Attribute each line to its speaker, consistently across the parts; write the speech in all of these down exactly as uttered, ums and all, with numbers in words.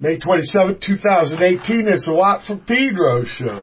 Speaker 1: May twenty-seventh, twenty eighteen, it's a Watt from Pedro show.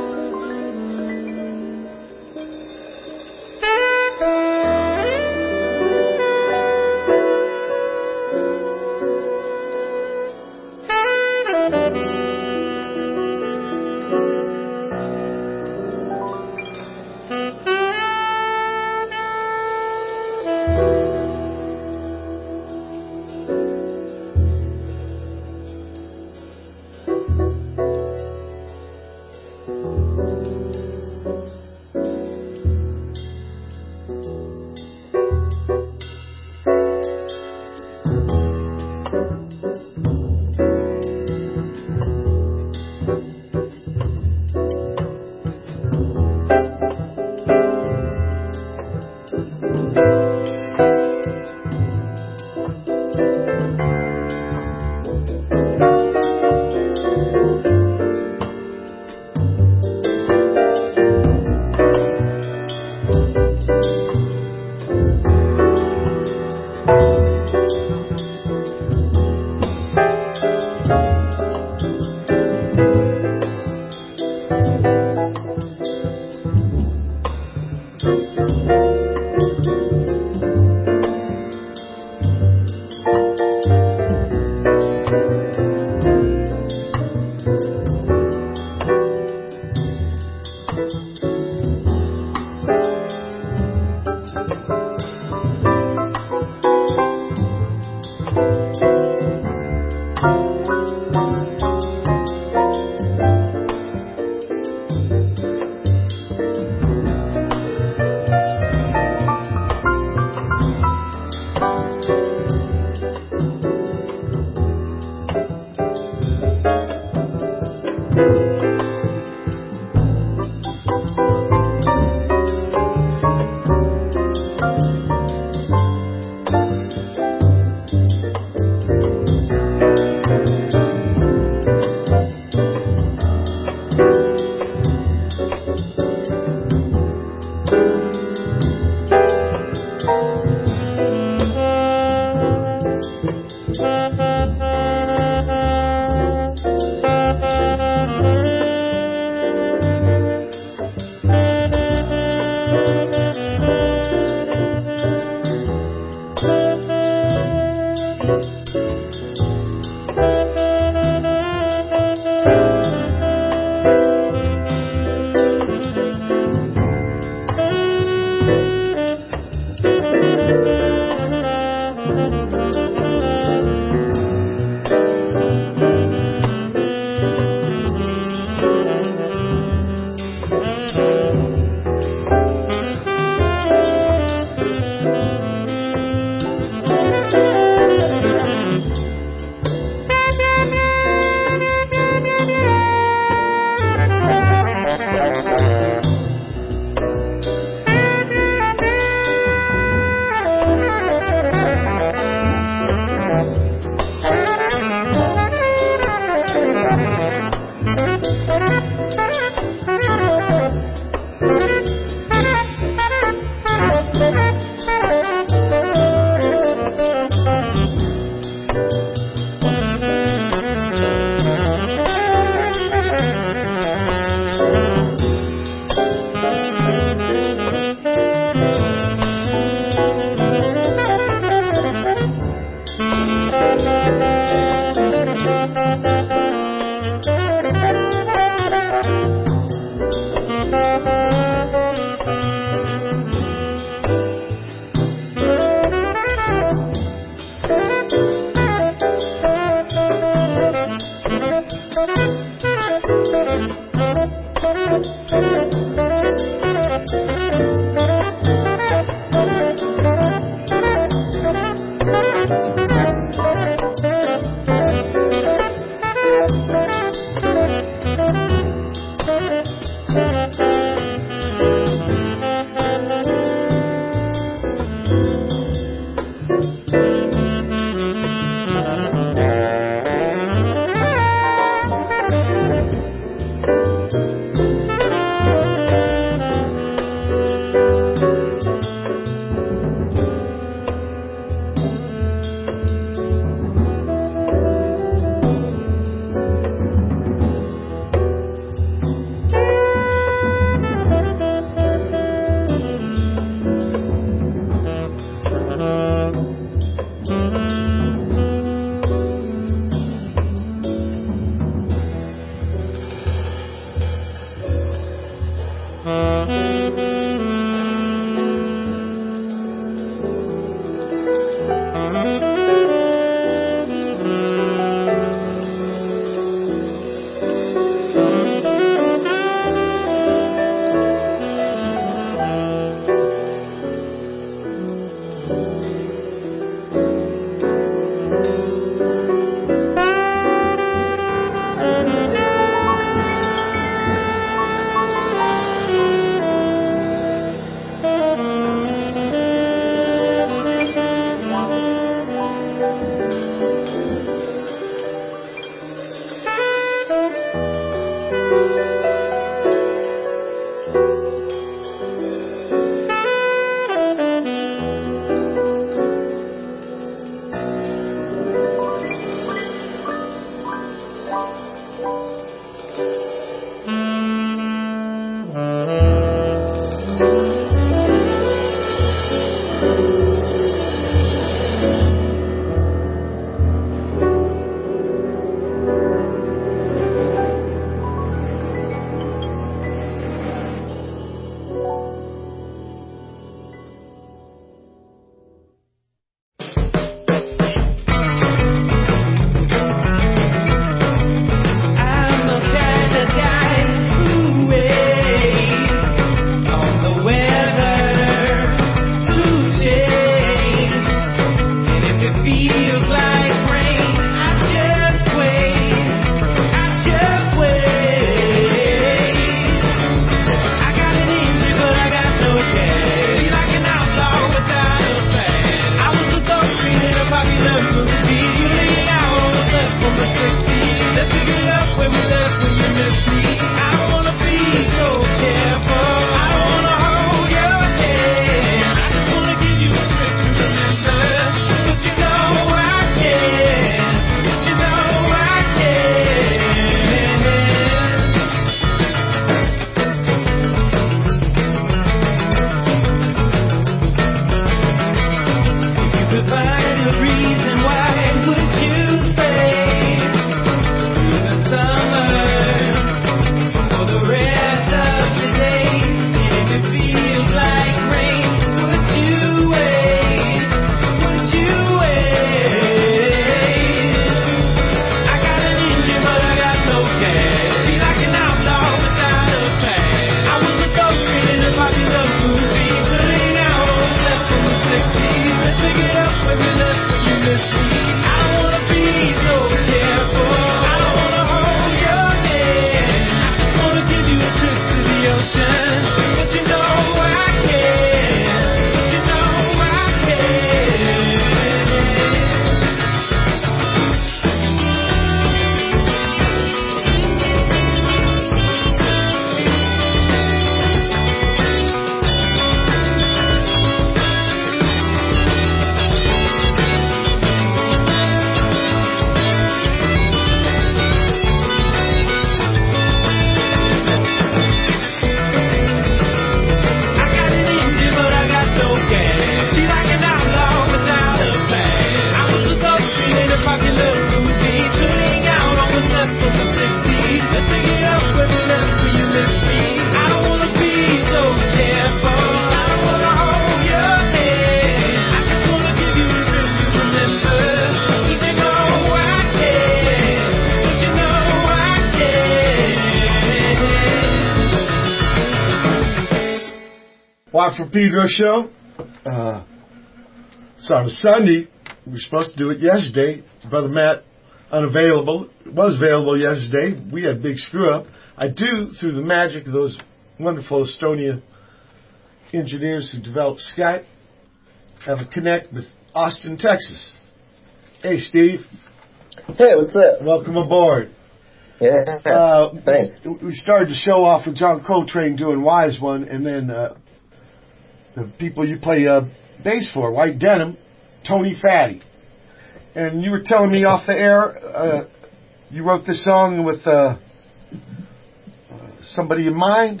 Speaker 1: Watt from Pedro show. Uh, it's on a Sunday. We were supposed to do it yesterday. Brother Matt, unavailable. It was available yesterday. We had a big screw up. I do, through the magic of those wonderful Estonia engineers who developed Skype, have a connect with Austin, Texas. Hey, Steve.
Speaker 2: Hey, what's up?
Speaker 1: Welcome aboard.
Speaker 2: Yeah,
Speaker 1: uh,
Speaker 2: thanks.
Speaker 1: We started the show off with John Coltrane doing Wise One, and then uh, the people you play uh, bass for, White Denim, Tony Fatty. And you were telling me off the air, uh, you wrote this song with uh, uh, somebody in mind?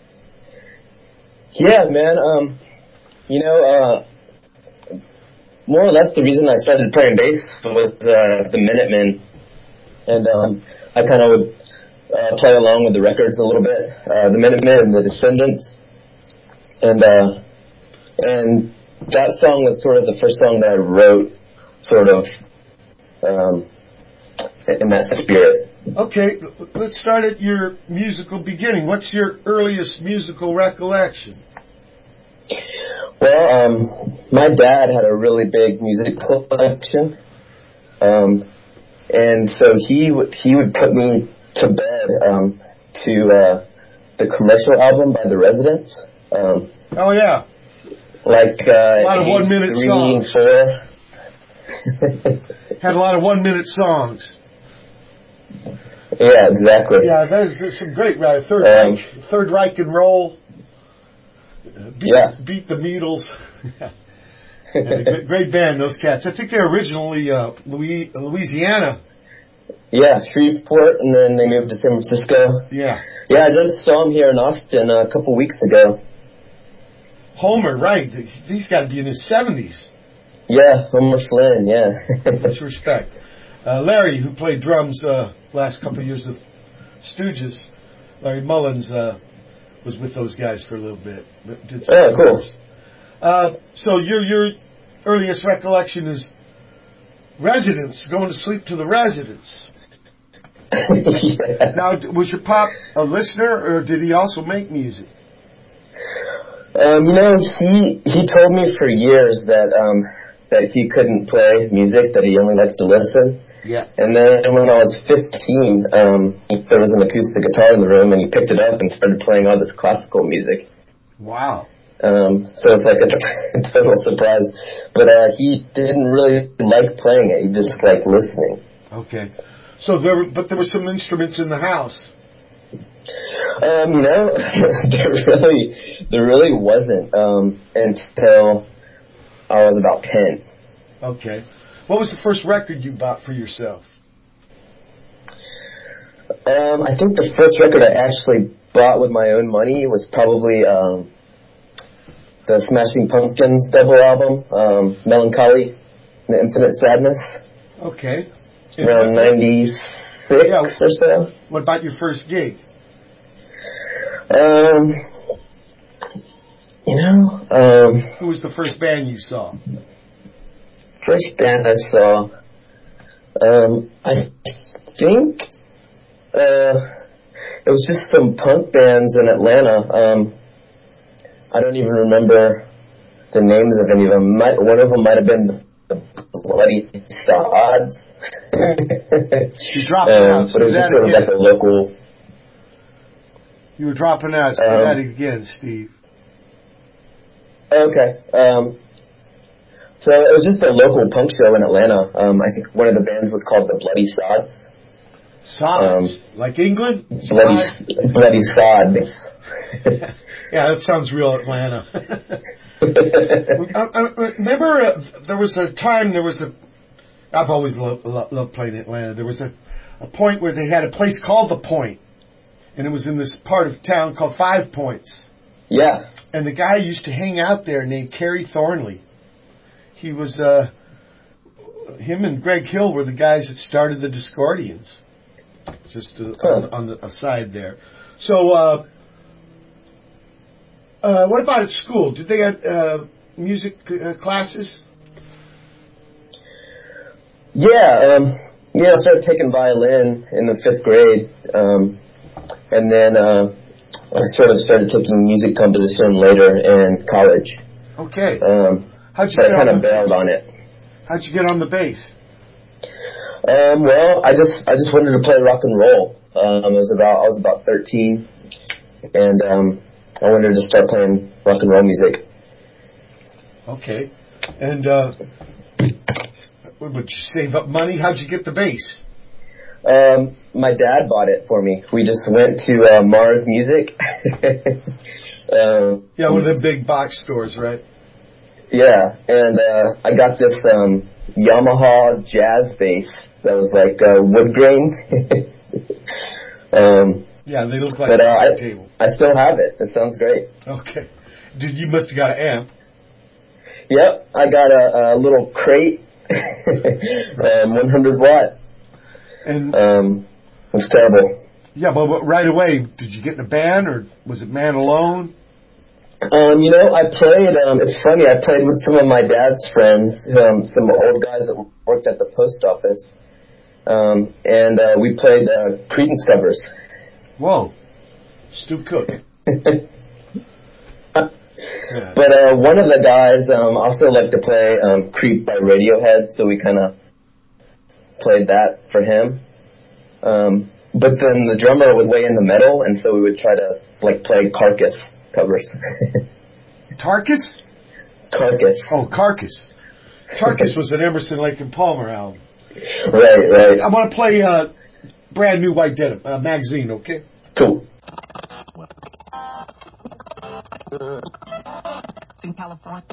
Speaker 2: Yeah, man. Um, you know, uh, more or less the reason I started playing bass was uh, the Minutemen. And um, I kind of would uh, play along with the records a little bit. Uh, the Minutemen and the Descendants. And, uh, and that song was sort of the first song that I wrote sort of um, in that spirit.
Speaker 1: Okay, let's start at your musical beginning. What's your earliest musical recollection?
Speaker 2: Well, um, my dad had a really big music collection, um, and so he would he would put me to bed um, to uh, the Commercial album by The Residents. Um,
Speaker 1: oh yeah,
Speaker 2: like uh,
Speaker 1: a lot of one minute
Speaker 2: three
Speaker 1: songs.
Speaker 2: And four.
Speaker 1: Had a lot of one minute songs.
Speaker 2: Yeah, exactly.
Speaker 1: Yeah, there's, there's some great right. Third
Speaker 2: um,
Speaker 1: Reich, Third Reich and Roll. Beat,
Speaker 2: yeah.
Speaker 1: Beat the Beatles. Yeah, great, great band, those cats. I think they're originally uh, Louis, Louisiana.
Speaker 2: Yeah, Shreveport, and then they moved to San Francisco.
Speaker 1: Yeah.
Speaker 2: Yeah, I just saw them here in Austin uh, a couple weeks ago.
Speaker 1: Homer, right. He's got to be in his seventies.
Speaker 2: Yeah, Homer Flynn, yeah.
Speaker 1: Much respect. Uh, Larry, who played drums uh, last couple of years of Stooges, Larry Mullins uh, was with those guys for a little bit. Did some
Speaker 2: oh, cool.
Speaker 1: Uh, so your your earliest recollection is Residents, going to sleep to the Residents.
Speaker 2: Yeah.
Speaker 1: Now, was your pop a listener, or did he also make music?
Speaker 2: Um, you know, he he told me for years that um, that he couldn't play music, that he only likes to listen.
Speaker 1: Yeah.
Speaker 2: And then when I was fifteen, um, there was an acoustic guitar in the room, and he picked it up and started playing all this classical music.
Speaker 1: Wow.
Speaker 2: Um, so it's like a, a total surprise. But uh, he didn't really like playing it. He just liked listening.
Speaker 1: Okay. So there, were, but there were some instruments in the house.
Speaker 2: Um, you know, there really, there really wasn't um, until I was about ten.
Speaker 1: Okay. What was the first record you bought for yourself?
Speaker 2: Um, I think the first record I actually bought with my own money was probably um, the Smashing Pumpkins double album, um, Melancholy, The Infinite Sadness.
Speaker 1: Okay.
Speaker 2: Around ninety-six yeah. or so.
Speaker 1: What about your first gig?
Speaker 2: Um, you know, um,
Speaker 1: who was the first band you saw?
Speaker 2: First band I saw, um, I think uh, it was just some punk bands in Atlanta. Um, I don't even remember the names of any of them. Might, one of them might have been the Bloody Sods.
Speaker 1: You dropping
Speaker 2: um,
Speaker 1: out.
Speaker 2: but it was just sort of like a local.
Speaker 1: You were dropping out. Say um, that again, Steve.
Speaker 2: Okay. Um, so it was just a local punk show in Atlanta. Um, I think one of the bands was called the Bloody Sods.
Speaker 1: Sods? Um, like England?
Speaker 2: Bloody, bloody Sods.
Speaker 1: Yeah, that sounds real Atlanta. I, I remember uh, there was a time, there was a, I've always loved, loved playing Atlanta. There was a, a point where they had a place called The Point, and it was in this part of town called Five Points.
Speaker 2: Yeah.
Speaker 1: And the guy used to hang out there named Kerry Thornley. He was, uh, him and Greg Hill were the guys that started the Discordians. Just uh, huh. on, on the aside there. So, uh, uh, what about at school? Did they have uh, music uh, classes?
Speaker 2: Yeah, um, yeah, I started taking violin in the fifth grade. Um, and then uh, I sort of started taking music composition later in college.
Speaker 1: Okay.
Speaker 2: Um,
Speaker 1: How'd you
Speaker 2: but
Speaker 1: get
Speaker 2: I kind
Speaker 1: on
Speaker 2: of
Speaker 1: the
Speaker 2: bailed
Speaker 1: bass?
Speaker 2: on it.
Speaker 1: How'd you get on the bass?
Speaker 2: Um, well, I just I just wanted to play rock and roll. Um, I was about I was about thirteen, and um, I wanted to start playing rock and roll music.
Speaker 1: Okay. And uh, would you save up money? How'd you get the bass?
Speaker 2: Um, my dad bought it for me. We just went to uh, Mars Music. um,
Speaker 1: Yeah, one of the big box stores, right?
Speaker 2: Yeah, and uh, I got this um, Yamaha jazz bass that was like uh, wood grain. um,
Speaker 1: yeah, they look like
Speaker 2: but, uh,
Speaker 1: a
Speaker 2: I,
Speaker 1: table.
Speaker 2: I still have it. It sounds great.
Speaker 1: Okay. Did you must have got an amp?
Speaker 2: Yep, I got a, a little crate, um, one hundred watt.
Speaker 1: And
Speaker 2: um, it's terrible.
Speaker 1: Yeah, but, but right away, did you get in a band or was it man alone?
Speaker 2: Um, you know, I played, um, it's funny, I played with some of my dad's friends, um, some old guys that worked at the post office, um, and uh, we played uh, Creedence covers.
Speaker 1: Whoa. Stu Cook.
Speaker 2: yeah. But uh, one of the guys um, also liked to play um, Creep by Radiohead, so we kind of played that for him. Um, but then the drummer was way into metal, and so we would try to, like, play Carcass covers.
Speaker 1: Tarkus?
Speaker 2: Carcass.
Speaker 1: Oh, Carcass. Tarkus was an Emerson, Lake and Palmer album.
Speaker 2: Right, right.
Speaker 1: I want to play uh, Brand New White Denim uh, magazine, okay?
Speaker 2: Cool.
Speaker 3: In California.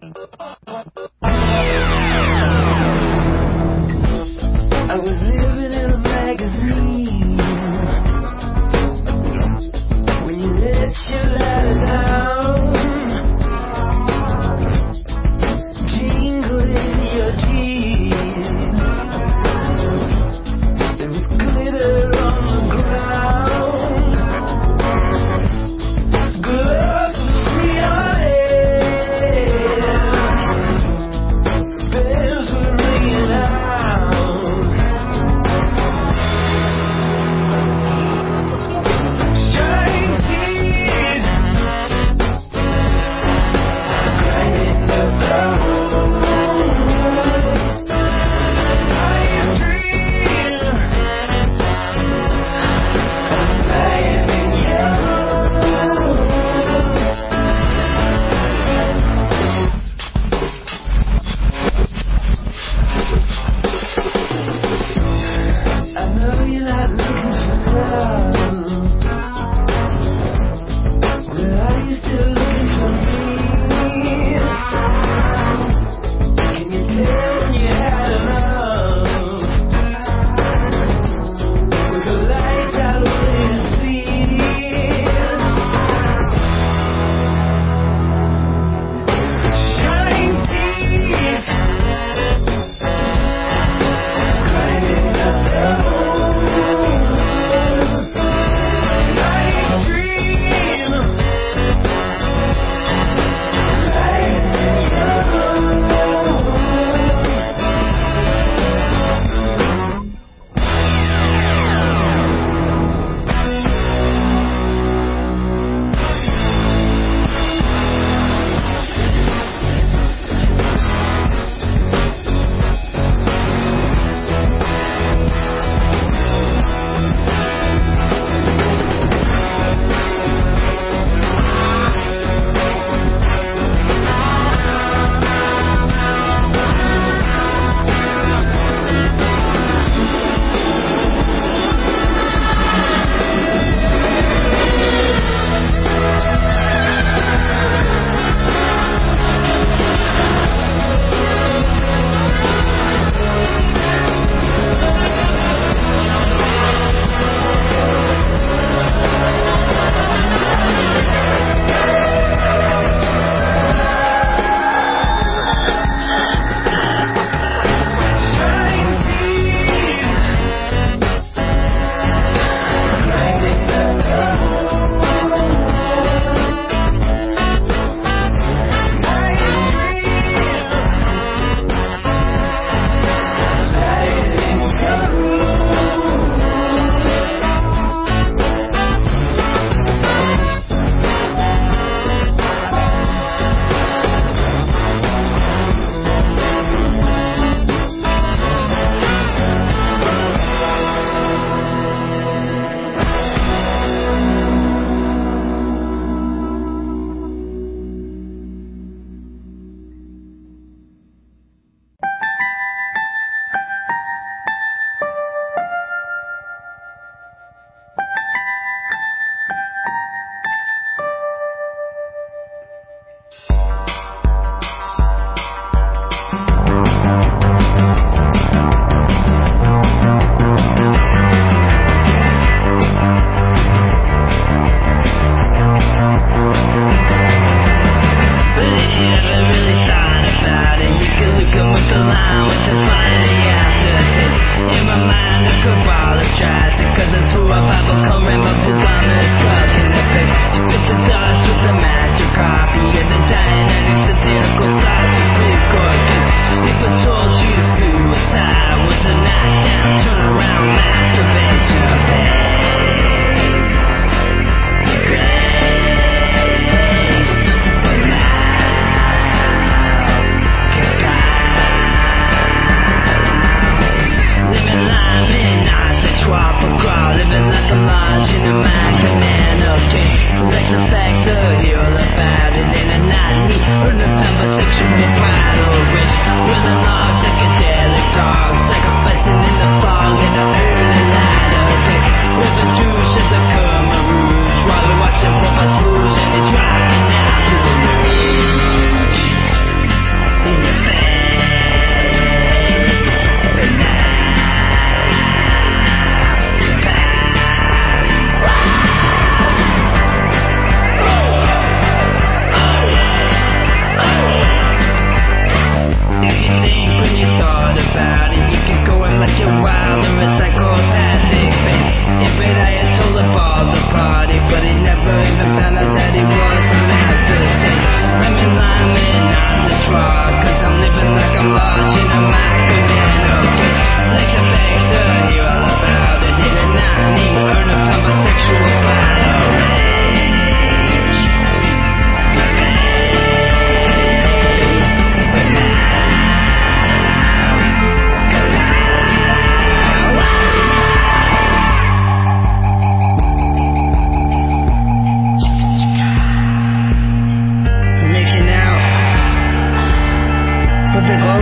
Speaker 3: I was living in a magazine when you let your ladder down, jingle in your jeans. There was glitter on the ground, gloves of neon air, bells were ringing out.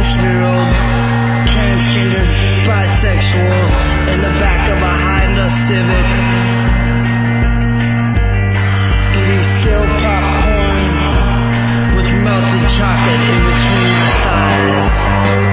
Speaker 3: six-year-old, transgender, bisexual, in the back of a Honda Civic, eating stale popcorn with melted chocolate in between the thighs.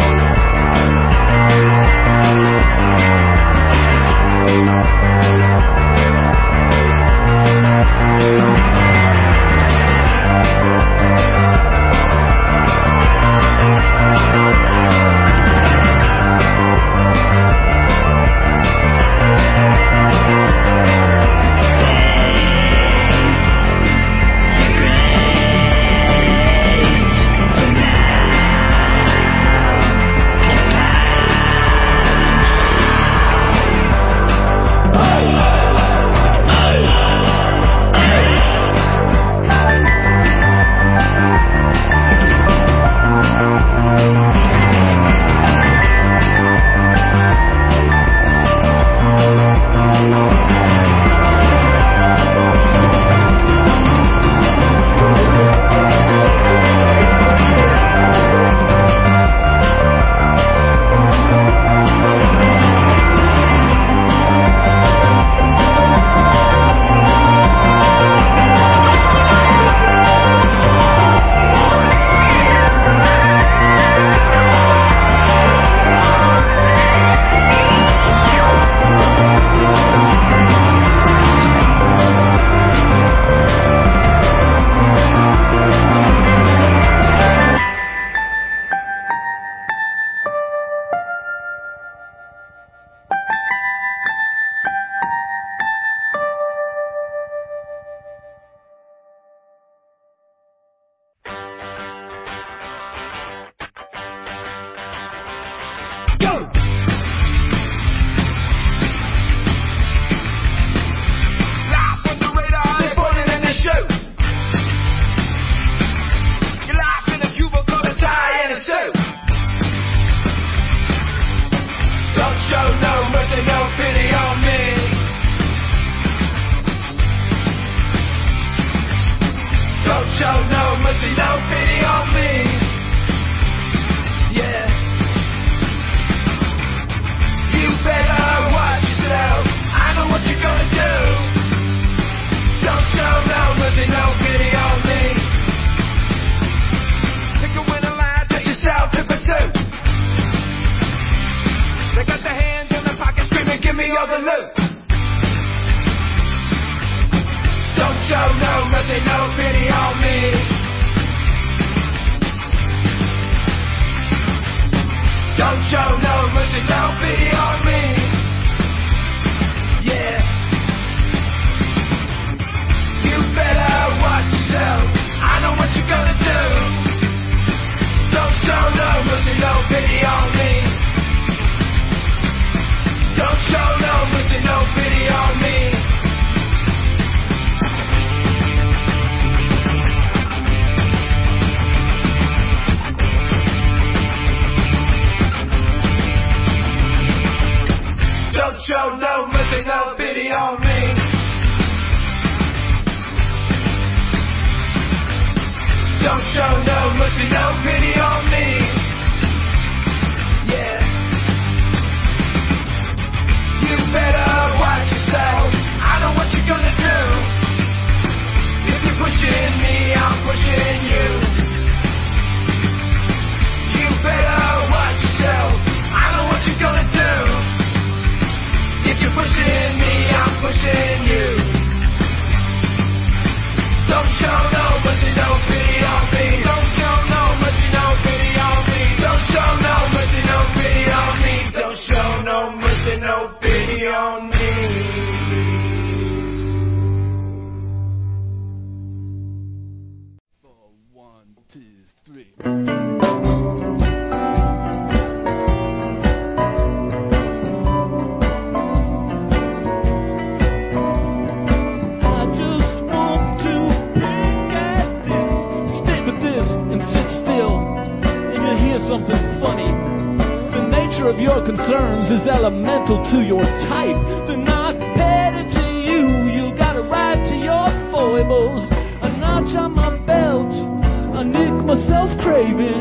Speaker 4: Is elemental to your type. They're not petty to you. You got a right to your foibles. A notch on my belt, a nick myself craving.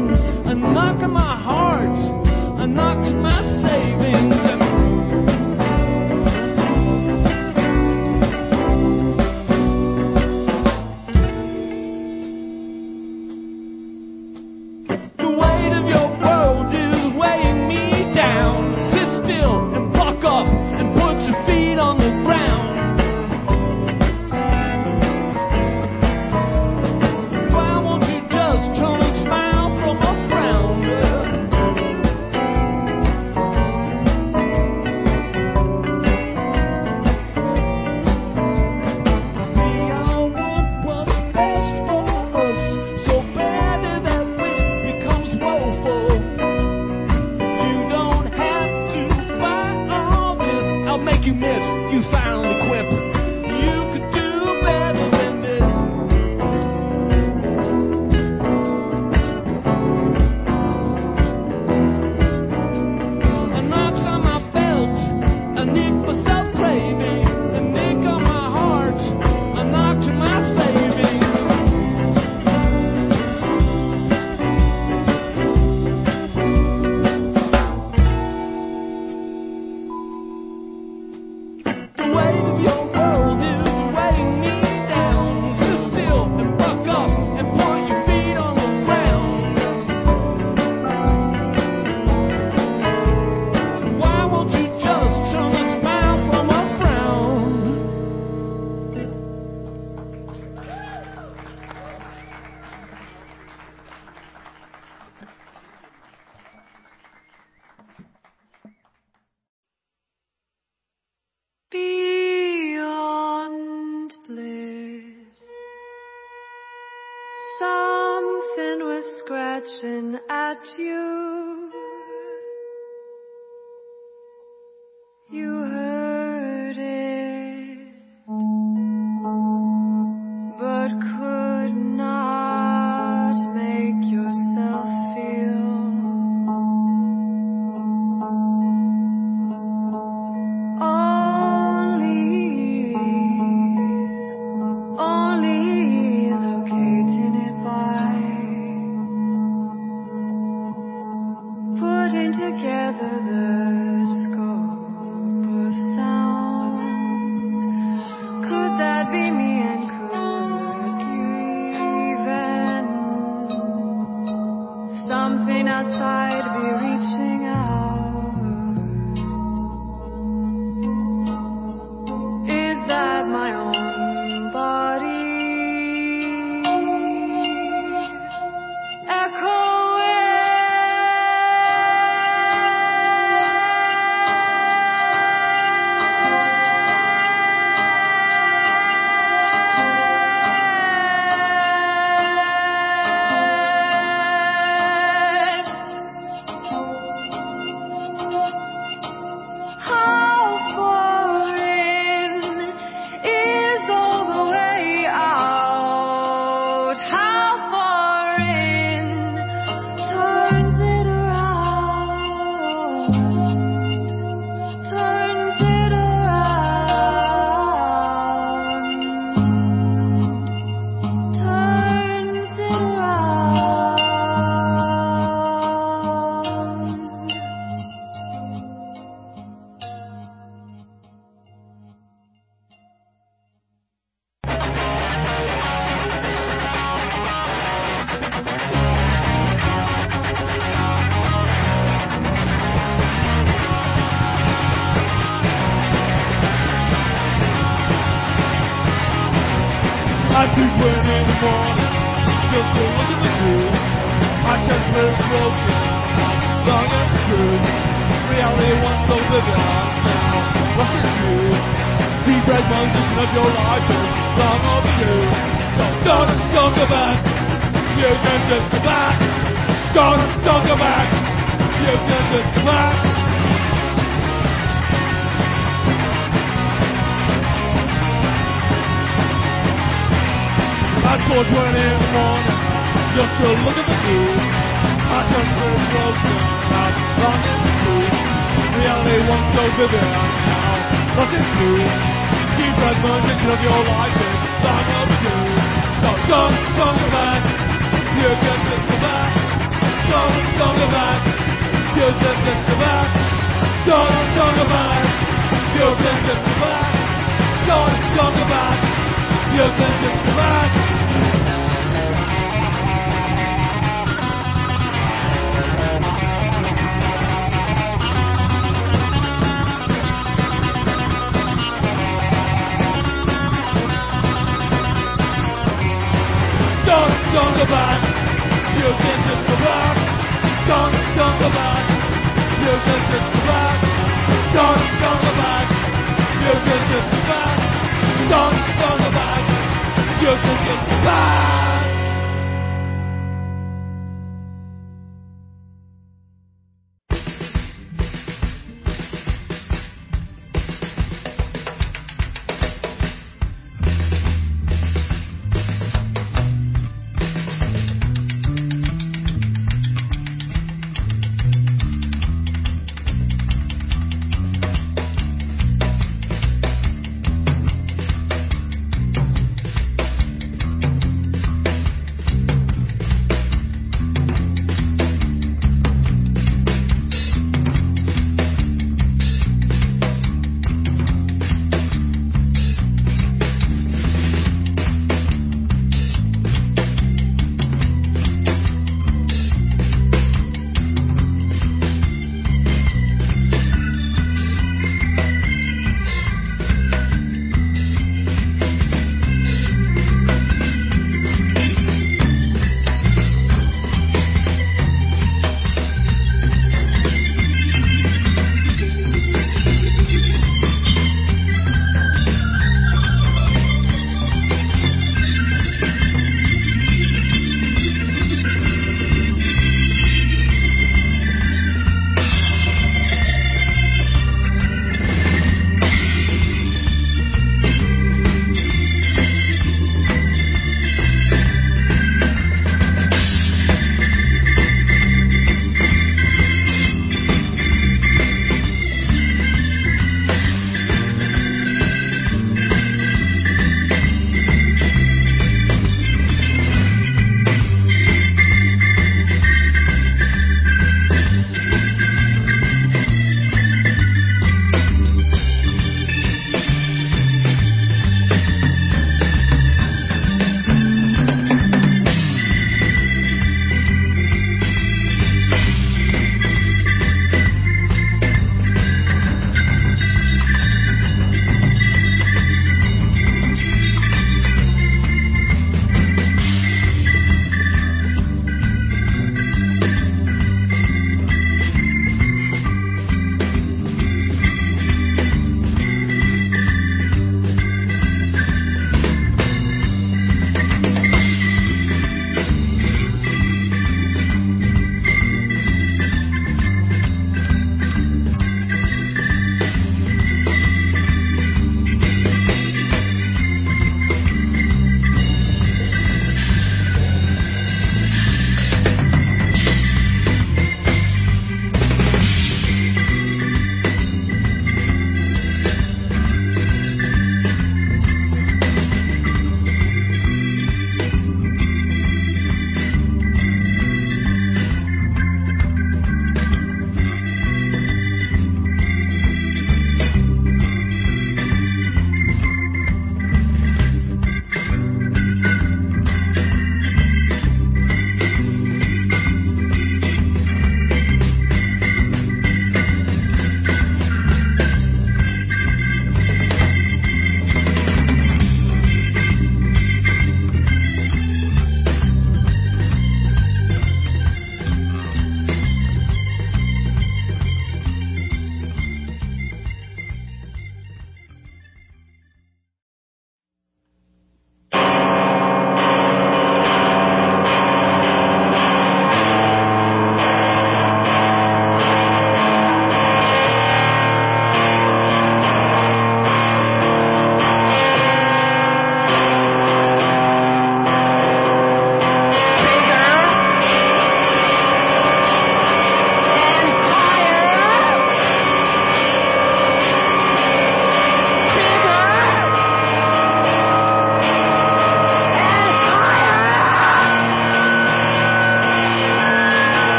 Speaker 4: a knock on my heart, a knock to my savings. The weight of your world is weighing me down. Sit still and buck up and put your feet on the ground. Why won't you just turn a smile from a frown? We all want what's best for us, so bad that which becomes woeful. You don't have to buy all this. I'll make you miss, you silent quip. You could do better than this. A knock's on my belt, a nick for self-craving, a nick on my heart, a knock to my savings. The weight of your world is weighing me down. Sit still and buck up and put your feet on the ground. Why won't you just turn a smile from a frown?
Speaker 5: Beyond bliss, something was scratching at you. You heard it, but could not make yourself feel. Only, only locating it by putting together the scope of sound. Could that be me, and could even something outside be reaching out? Is that my own body how far in is all the way out? How far in turns it around? Turns it around? Turns it around?
Speaker 4: I keep running in the morning, just to look at the view. My chest is broken, long and true. Reality once so vivid, now what's it do? Deep red musician of your life is long overdue. So don't, don't go back, you can just go back. Don't, don't go back, you can just go back. I four twenty in the morning, just to look at the news. My chest is broken, I'm long in the truth. Reality once so vivid, now what's it do? Deep red musician of your life is long overdue. So don't, don't go back, you can just go back. Don't You can just go back. Don't, don't go back. You can just go back. Don't, don't go back. You can just go back. Don't, don't go back. You can just go back. Don't, don't go back. You can just go back. Don't, don't go back. You can just go back.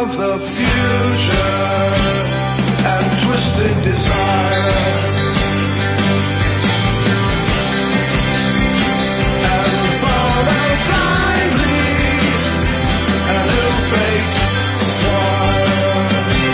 Speaker 6: the future and twisted desire. And follow blindly an ill-fate choir.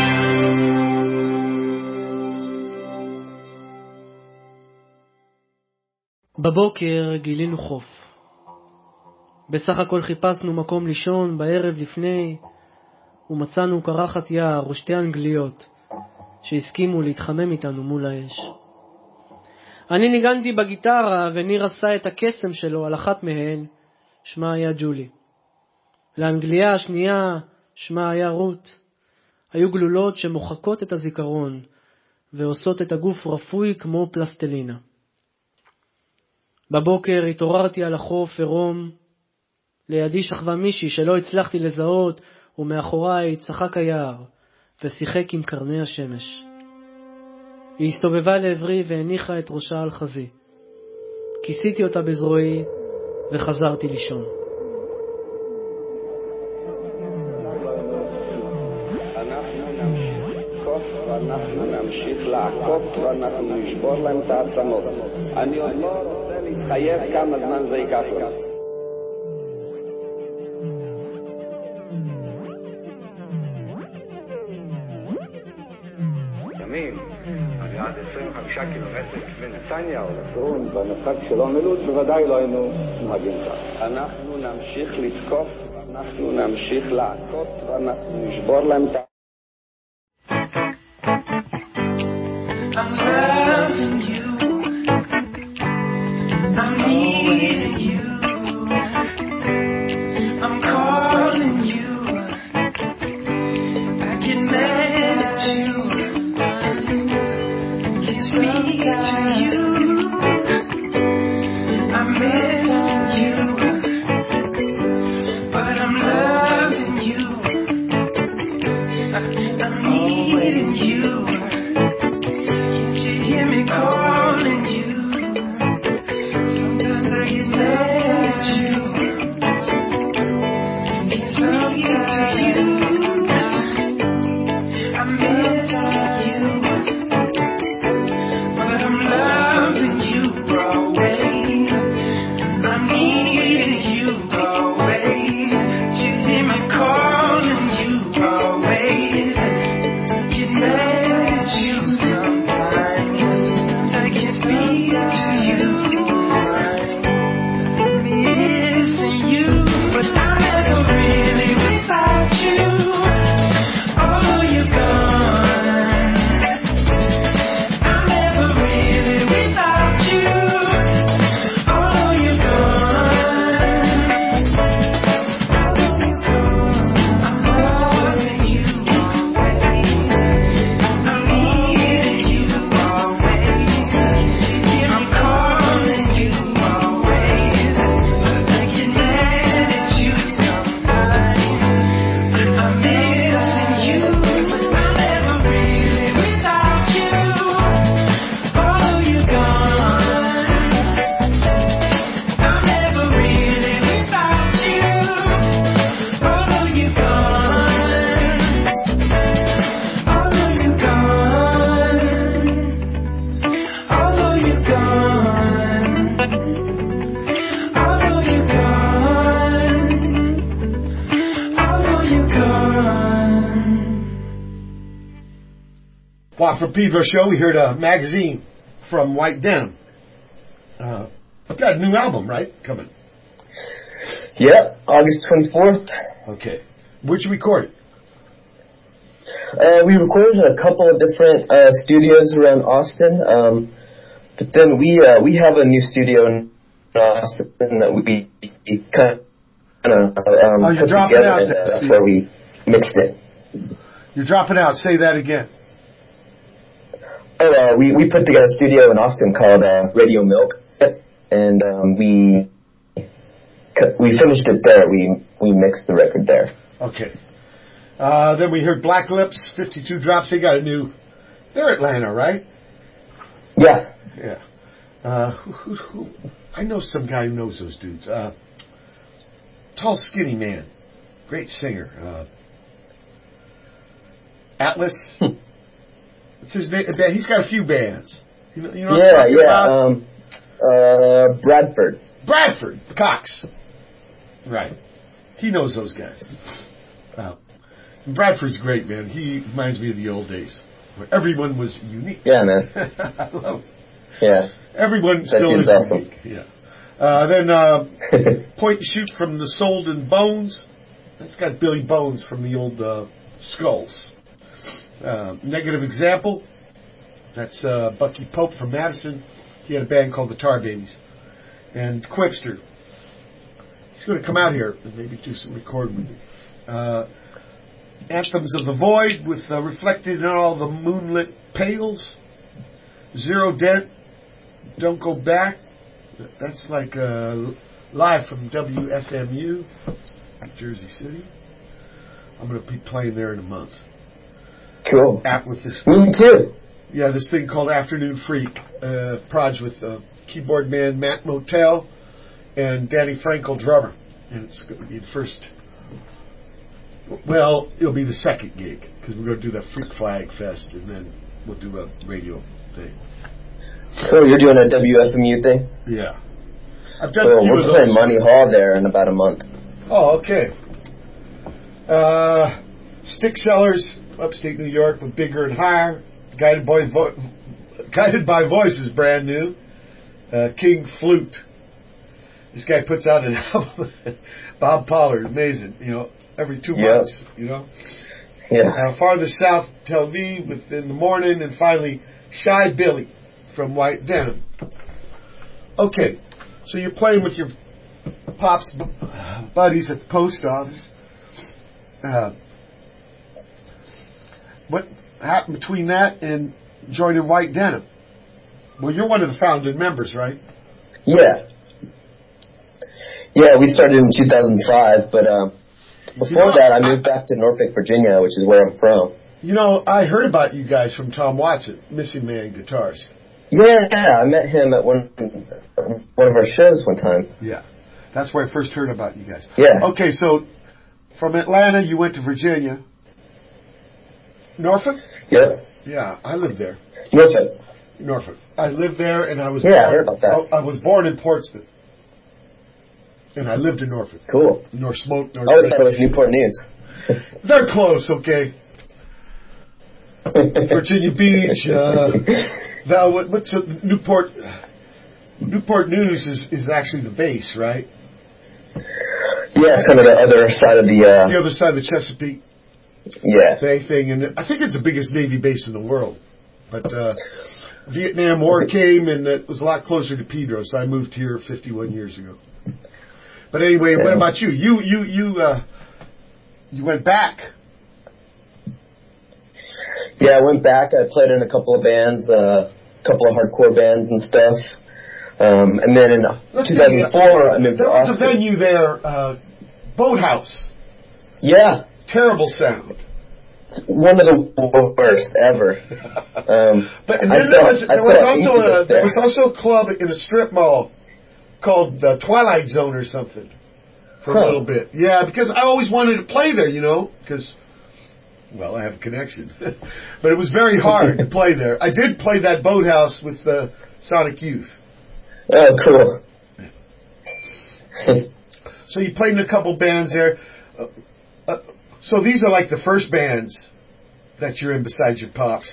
Speaker 7: בבוקר גילינו חוף. בסך הכל חיפשנו מקום לישון בערב לפני, ומצאנו קרחת יער או שתי אנגליות שהסכימו להתחמם איתנו מול האש. אני ניגנתי בגיטרה וניר עשה את הקסם שלו על אחת מהן, שמה היה ג'ולי. לאנגליה השנייה שמה היה רות. היו גלולות שמוחקות את הזיכרון ועושות את הגוף רפוי כמו פלסטלינה. בבוקר התעוררתי על החוף עירום. לידי שכבה מישהי שלא הצלחתי לזהות, ומאחוריי צחק היער ושיחק עם קרני השמש. היא הסתובבה לעברי והניחה את ראשה על חזי. כיסיתי אותה בזרועי וחזרתי לישון.
Speaker 8: אנחנו נמשיך לתקוף ואנחנו נמשיך לעקות ואנחנו נשבור להם את העצמות. אני עוד לא רוצה להתחייב כמה זמן זה ייקח לנו.
Speaker 9: אני עד עשרים וחמישה קילומטר בנתניה או לטרון, במרחק שלא מלוד, בוודאי לא היינו נוהגים כך.
Speaker 8: אנחנו נמשיך לתקוף, אנחנו נמשיך לעקות ואנחנו נשבור להם את...
Speaker 6: I'm loving you, I'm needing you, I'm calling you, I get mad at you. Speak to you, I'm missing you, but I'm loving you, I, I'm needing you, can't you hear me calling you, sometimes I get mad at you, it's speaking to you, I'm missing you. I'm loving you always. I'm needing you always. You hear me calling you always. Get mad at you sometimes. I can't speak to you. I'm missing you, but I'm never really without you. Oh, you're gone.
Speaker 1: From Pedro Show, we heard a magazine from White Denim. Uh, I've got a new album, right? Coming.
Speaker 2: Yeah, August twenty-fourth.
Speaker 1: Okay. Where'd you record it?
Speaker 2: Uh, we recorded in a couple of different uh, studios around Austin, um, but then we uh, we have a new studio in Austin that we kind of um,
Speaker 1: oh, you're
Speaker 2: put
Speaker 1: dropping
Speaker 2: together,
Speaker 1: out.
Speaker 2: and uh, that's where we mixed it.
Speaker 1: You're dropping out. Say that again.
Speaker 2: Oh, uh, we, we put together a studio in Austin called uh, Radio Milk, and um, we we finished it there. We we mixed the record there.
Speaker 1: Okay. Uh, then we heard Black Lips, fifty-two Drops. They got a new... They're Atlanta, right?
Speaker 2: Yeah.
Speaker 1: Yeah. Uh, who, who, who, I know some guy who knows those dudes. Uh, tall, skinny man. Great singer. Uh, Atlas. What's his name? He's got a few bands. You know, you know
Speaker 2: yeah,
Speaker 1: what I'm talking
Speaker 2: yeah.
Speaker 1: about?
Speaker 2: Um, uh, Bradford.
Speaker 1: Bradford Cox. Right. He knows those guys. Uh, Bradford's great, man. He reminds me of the old days where everyone was unique.
Speaker 2: Yeah, man.
Speaker 1: I love it.
Speaker 2: Yeah.
Speaker 1: Everyone
Speaker 2: That
Speaker 1: still
Speaker 2: dude's
Speaker 1: is
Speaker 2: awesome.
Speaker 1: unique. Yeah. Uh, then uh, Point and Shoot from the Sold and Bones. That's got Billy Bones from the old uh, Skulls. Uh, Negative Example. That's uh, Bucky Pope from Madison. He had a band called the Tar Babies. And Quipster. He's going to come out here and maybe do some recording with me. Uh, Anthems of the Void with uh, Reflected in All the Moonlit Pales. Zero Dent. Don't Go Back. That's like uh, live from W F M U, Jersey City. I'm going to be playing there in a month.
Speaker 2: Cool.
Speaker 1: At with this.
Speaker 2: Me too.
Speaker 1: Yeah, this thing called Afternoon Freak. Uh, proj with uh, keyboard man Matt Motel and Danny Frankel drummer. And it's going to be the first. Well, it'll be the second gig because we're going to do the Freak Flag Fest and then we'll do a radio thing.
Speaker 2: Cool, you're doing a W F M U thing?
Speaker 1: Yeah. I've done
Speaker 2: Cool,
Speaker 1: a few
Speaker 2: we're
Speaker 1: of
Speaker 2: playing
Speaker 1: those.
Speaker 2: Monty Hall there in about a month.
Speaker 1: Oh, okay. Uh, Stick Sellers, upstate New York, with Bigger and Higher. Guided by, vo- Guided by Voices, brand new. Uh, King Flute. This guy puts out an album. Bob Pollard, amazing. You know, every two
Speaker 2: Yep.
Speaker 1: months. You know.
Speaker 2: Yeah.
Speaker 1: Uh, Farthest South, Tel Aviv, within the morning, and finally Shy Billy from White Denim. Okay, so you're playing with your pops b- buddies at the post office. Uh, what happened between that and joining White Denim? Well, you're one of the founding members, right?
Speaker 2: Yeah. Yeah, we started in two thousand five, but uh, before
Speaker 1: You know,
Speaker 2: that I moved back to Norfolk, Virginia, which is where I'm from.
Speaker 1: You know, I heard about you guys from Tom Watson, Missing Man Guitars.
Speaker 2: Yeah, I met him at one one of our shows one time.
Speaker 1: Yeah, that's where I first heard about you guys.
Speaker 2: Yeah.
Speaker 1: Okay, so from Atlanta, you went to Virginia. Norfolk?
Speaker 2: Yep.
Speaker 1: Yeah, I lived there.
Speaker 2: Norfolk.
Speaker 1: Norfolk. I lived there, and I was
Speaker 2: Yeah, I
Speaker 1: born,
Speaker 2: heard about that.
Speaker 1: I, I was born in Portsmouth, and I lived in Norfolk.
Speaker 2: Cool.
Speaker 1: North Smoke,
Speaker 2: I
Speaker 1: North.
Speaker 2: always thought it was Newport News.
Speaker 1: They're close, okay. Virginia Beach. Uh, the, what, what's a, Newport? Newport News is, is actually the base, right?
Speaker 2: Yeah, it's kind of the other side of the. Uh,
Speaker 1: The other side of the Chesapeake
Speaker 2: yeah.
Speaker 1: Bay thing, and I think it's the biggest Navy base in the world. But uh, Vietnam War came, and it was a lot closer to Pedro, so I moved here fifty-one years ago. But anyway, what about you? You you you uh, you went back.
Speaker 2: Yeah, I went back. I played in a couple of bands, a uh, couple of hardcore bands and stuff. Um, and then in
Speaker 1: Let's
Speaker 2: two thousand four, I moved
Speaker 1: there
Speaker 2: to
Speaker 1: was
Speaker 2: Austin.
Speaker 1: a venue there, uh, Boathouse.
Speaker 2: Yeah.
Speaker 1: Terrible sound.
Speaker 2: It's one of the worst ever. Um,
Speaker 1: But and
Speaker 2: I
Speaker 1: then
Speaker 2: still-
Speaker 1: there was,
Speaker 2: I
Speaker 1: there
Speaker 2: still
Speaker 1: was
Speaker 2: have
Speaker 1: also
Speaker 2: Incubus
Speaker 1: a, there
Speaker 2: there.
Speaker 1: was also a club in a strip mall called the Twilight Zone or something for
Speaker 2: Huh.
Speaker 1: a little bit. Yeah, because I always wanted to play there, you know, because, well, I have a connection. But it was very hard to play there. I did play that Boathouse with the Sonic Youth.
Speaker 2: Oh, cool.
Speaker 1: So you played in a couple bands there. Uh, uh, so these are like the first bands that you're in besides your pops.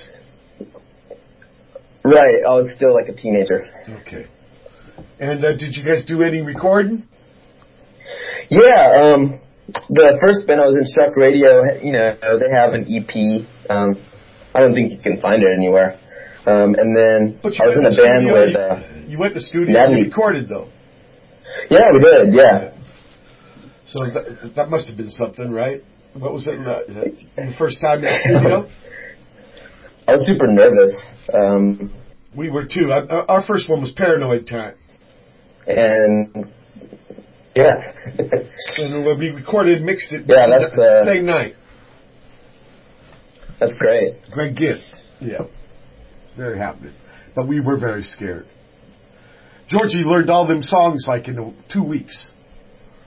Speaker 2: Right, I was still like a teenager.
Speaker 1: Okay. And uh, did you guys do any recording?
Speaker 2: Yeah, um, the first band I was in, Shark Radio, you know, they have an E P. Um, I don't think you can find it anywhere. Um, and then
Speaker 1: But
Speaker 2: I was in a band
Speaker 1: studio,
Speaker 2: with...
Speaker 1: you,
Speaker 2: Uh,
Speaker 1: you went to the studio
Speaker 2: Natalie.
Speaker 1: and recorded, though.
Speaker 2: yeah, we did, yeah.
Speaker 1: So that, that must have been something, right? What was it? Uh, your first time in the studio?
Speaker 2: I was super nervous. Um,
Speaker 1: We were too. I, our first one was Paranoid Time.
Speaker 2: and, yeah.
Speaker 1: And when we recorded and mixed it
Speaker 2: Yeah, that's,
Speaker 1: the
Speaker 2: uh,
Speaker 1: same night.
Speaker 2: That's great.
Speaker 1: Greg Gibb. Yeah. Very happy. But we were very scared. Georgie learned all them songs like in a, two weeks.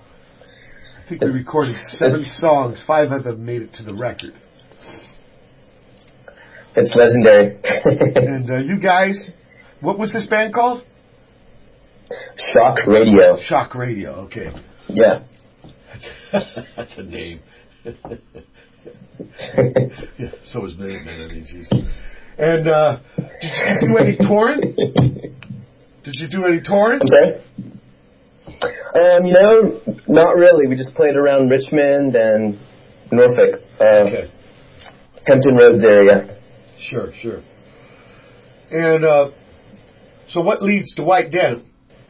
Speaker 1: I think we recorded seven songs. Five of them made it to the record.
Speaker 2: It's legendary.
Speaker 1: And uh, you guys, what was this band called?
Speaker 2: Shock Radio.
Speaker 1: Shock Radio, okay.
Speaker 2: Yeah.
Speaker 1: That's, that's a name. Yeah, so is Minutemen, I mean, jeez. And uh, did you do any touring? Did you do any touring?
Speaker 2: I'm sorry? Um, you know, not really. We just played around Richmond and Norfolk. Uh,
Speaker 1: Okay.
Speaker 2: Hampton Roads area.
Speaker 1: Sure, sure. And uh, so what leads to White Denim?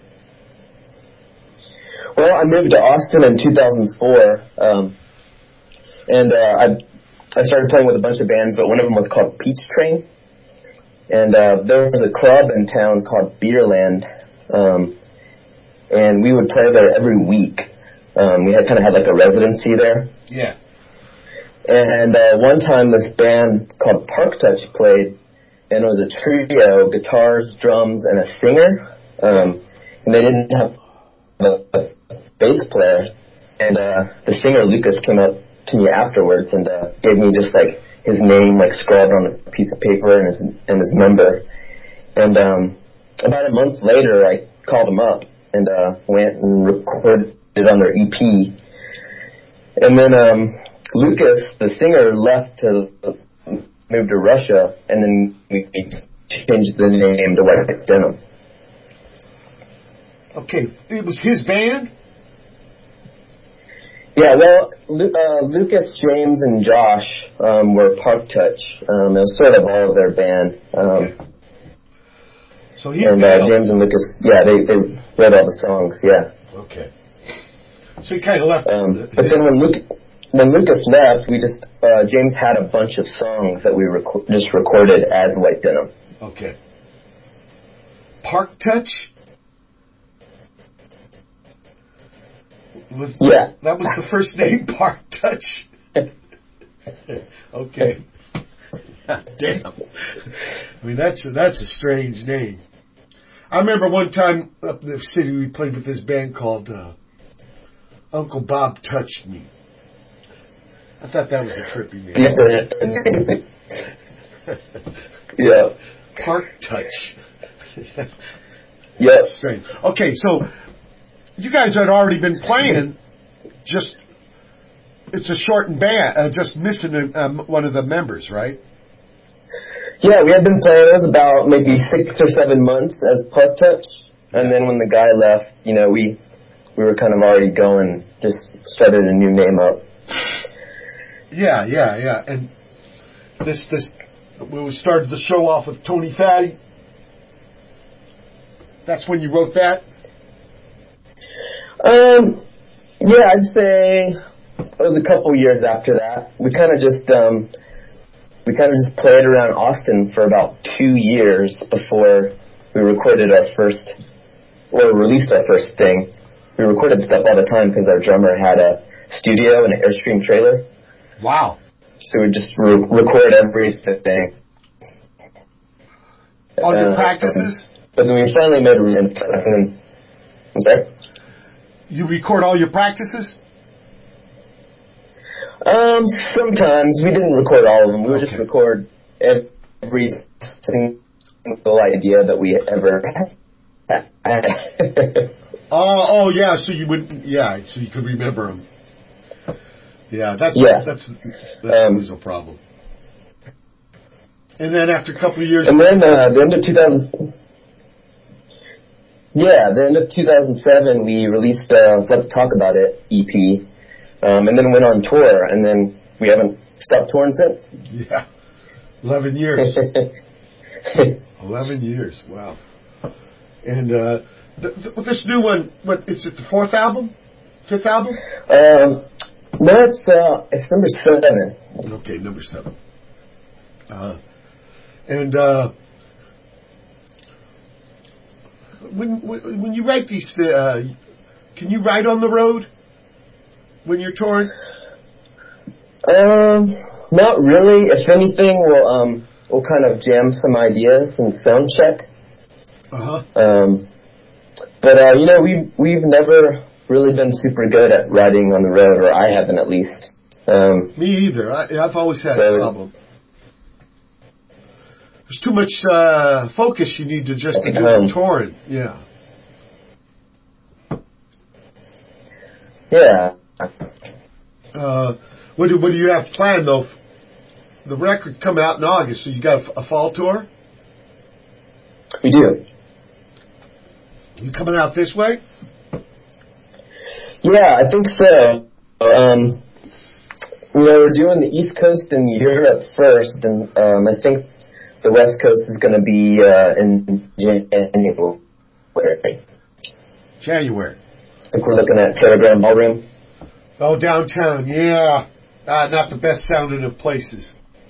Speaker 2: Well, I moved to Austin in two thousand four, um, and uh, I I started playing with a bunch of bands, but one of them was called Peach Train. And uh, there was a club in town called Beerland, um, and we would play there every week. Um, we had kind of had like a residency there.
Speaker 1: Yeah.
Speaker 2: And uh, one time this band called Park Touch played, and it was a trio, guitars, drums, and a singer. Um, and they didn't have a, a bass player. And uh, the singer, Lucas, came up to me afterwards and uh, gave me just like his name, like scrawled on a piece of paper, and his and his number. And um, about a month later, I called him up and uh, went and recorded it on their E P. And then um, Lucas, the singer, left to move to Russia, and then we changed the name to White Denim.
Speaker 1: Okay, it was his band?
Speaker 2: Yeah, well, Lu- uh, Lucas, James, and Josh um, were Park Touch. Um, it was sort of all of their band. Um,
Speaker 1: Okay. So he
Speaker 2: and uh, James and Lucas, yeah, they, they wrote all the songs, yeah.
Speaker 1: Okay. So he kind of left.
Speaker 2: Um, but then when Luke, when Lucas left, we just uh, James had a bunch of songs that we rec- just recorded as White Denim.
Speaker 1: Okay. Park Touch? Was
Speaker 2: Yeah.
Speaker 1: That was the first name, Park Touch. Okay. Damn. I mean, that's a, that's a strange name. I remember one time up in the city we played with this band called uh, Uncle Bob Touched Me. I thought that was a trippy name.
Speaker 2: Yeah.
Speaker 1: Park Touch.
Speaker 2: Yes.
Speaker 1: Strange. Okay, so you guys had already been playing. Just it's a shortened band. Uh, just missing a, um, one of the members, right?
Speaker 2: Yeah, we had been playing. It was about maybe six or seven months as Park Touch, and then when the guy left, you know, we we were kind of already going. Just started a new name up.
Speaker 1: Yeah, yeah, yeah. And this this we started the show off with Tony Fatty. That's when you wrote that?
Speaker 2: Um, yeah, I'd say it was a couple years after that. We kind of just um, we kind of just played around Austin for about two years before we recorded our first, or released our first thing. We recorded stuff all the time because our drummer had a studio and an Airstream trailer.
Speaker 1: Wow.
Speaker 2: So we just re- record everything.
Speaker 1: All your
Speaker 2: uh,
Speaker 1: practices?
Speaker 2: But then we finally made a... I'm sorry?
Speaker 1: You record all your practices?
Speaker 2: Um, sometimes. We didn't record all of them. We would
Speaker 1: Okay.
Speaker 2: just record every single idea that we ever had.
Speaker 1: Oh, oh yeah. So you would, yeah. So you could remember them. Yeah, that's
Speaker 2: Yeah.
Speaker 1: that's that's
Speaker 2: Um,
Speaker 1: always a problem. And then after a couple of years,
Speaker 2: And then uh, the end of two thousand... Yeah, the end of two thousand seven, we released uh, Let's Talk About It E P, um, and then went on tour, and then we haven't stopped touring since.
Speaker 1: yeah, eleven years. Eleven years. Wow. And uh, th- th- this new one, what is it? The fourth album, fifth album?
Speaker 2: Um, no, it's uh, it's number seven.
Speaker 1: Okay, number seven. Uh, and uh, when, when when you write these, uh, can you write on the road when you're touring?
Speaker 2: Um, not really. If anything, we'll um we'll kind of jam some ideas and sound check.
Speaker 1: Uh huh.
Speaker 2: Um, but uh, you know, we we've never really been super good at writing on the road, or I haven't at least. Um,
Speaker 1: Me either. I, I've always had
Speaker 2: So-
Speaker 1: a problem. there's too much uh, focus you need to just to do some touring. Yeah.
Speaker 2: Yeah.
Speaker 1: Uh, what do what do you have planned though? The record come out in August, so you got a, a fall tour?
Speaker 2: We do.
Speaker 1: You coming out this way?
Speaker 2: Yeah, I think so. Um, you know, we're doing the East Coast and Europe first, and um, I think the West Coast is going to be uh, in January.
Speaker 1: January.
Speaker 2: I think we're looking at Telegram Ballroom.
Speaker 1: Oh, downtown, yeah. Uh, not the best sounding of places.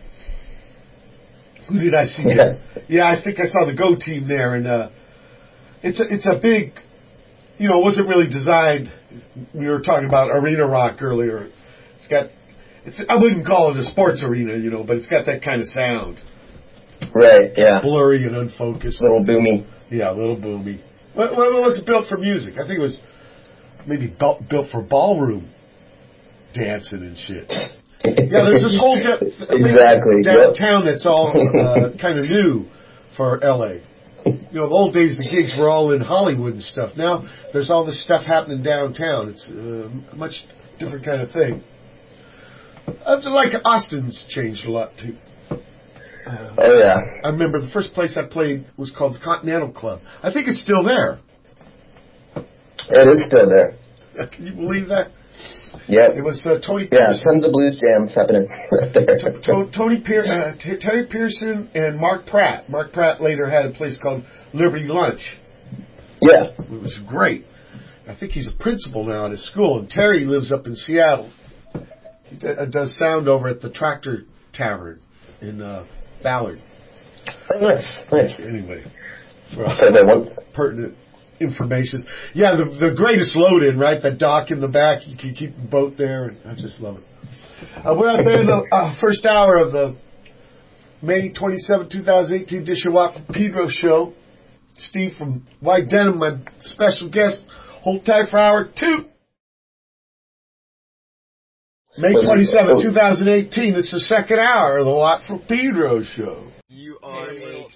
Speaker 1: Who did I see there? Yeah, I think I saw the Go team there, and uh, it's a, it's a big, you know, it wasn't really designed. We were talking about arena rock earlier. It's got, it's I wouldn't call it a sports arena, you know, but it's got that kind of sound.
Speaker 2: Right, yeah.
Speaker 1: Blurry and unfocused.
Speaker 2: A little boomy.
Speaker 1: Yeah, a little boomy. Well, it wasn't built for music. I think it was maybe built for ballroom dancing and shit. Yeah, there's this whole de-
Speaker 2: exactly
Speaker 1: downtown yep. that's all uh, kind of new for L A. You know, the old days the gigs were all in Hollywood and stuff. Now there's all this stuff happening downtown. It's uh, a much different kind of thing. Uh, like Austin's changed a lot too. Uh,
Speaker 2: oh yeah.
Speaker 1: I remember the first place I played was called the Continental Club. I think it's still there.
Speaker 2: It is still there.
Speaker 1: Can you believe that?
Speaker 2: Yeah.
Speaker 1: It was uh, Tony
Speaker 2: Yeah,
Speaker 1: Pearson.
Speaker 2: tons of blues jams happening right there.
Speaker 1: T- T- Tony Pier- uh, T- Terry Pearson and Mark Pratt. Mark Pratt later had a place called Liberty Lunch.
Speaker 2: Yeah.
Speaker 1: It was great. I think he's a principal now at his school, and Terry lives up in Seattle. He d- uh, does sound over at the Tractor Tavern in uh, Ballard.
Speaker 2: Oh, nice, nice.
Speaker 1: Anyway, for uh, pertinent information. Yeah, the the greatest load-in, right? The dock in the back. You can keep the boat there. I just love it. Uh, we're out there in the uh, first hour of the May twenty-seventh, twenty eighteen Dish and Watt from Pedro show. Steve from White Denim, my special guest. Hold tight for hour two. May twenty-seventh, twenty eighteen. It's the second hour of the Watt from Pedro show.
Speaker 10: You are a...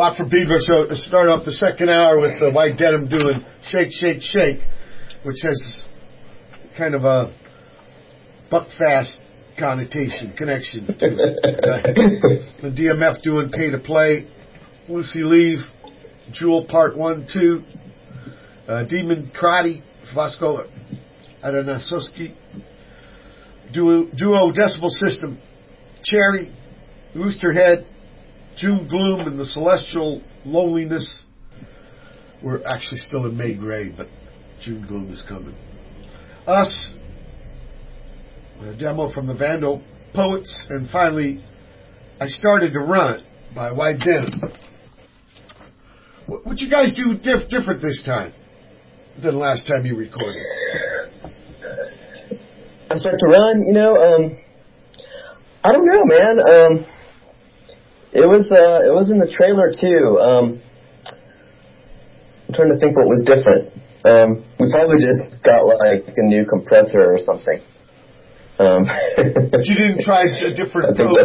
Speaker 1: Watford Beaver. So to start off the second hour with the White Denim doing Shake, Shake, Shake, which has kind of a Buckfast connotation, connection to it. The D M F doing Pay to Play. Lucy Leave, Jewel Part one, two. Uh, Demon Karate, Vasco Adanasoski. Duo, Duo Decibel System, Cherry, Roosterhead, June Gloom, and the Celestial Loneliness. We're actually still in May Gray, but June Gloom is coming. Us, a demo from the Vandal Poets, and finally, I Started to Run by White Denim. What would you guys do diff- different this time than last time you recorded?
Speaker 2: I Start to Run, you know, um, I don't know, man. Um, it was uh, it was in the trailer too. Um, I'm trying to think what was different. Um, we probably just got like a new compressor or something. Um,
Speaker 1: but you didn't try a different approach.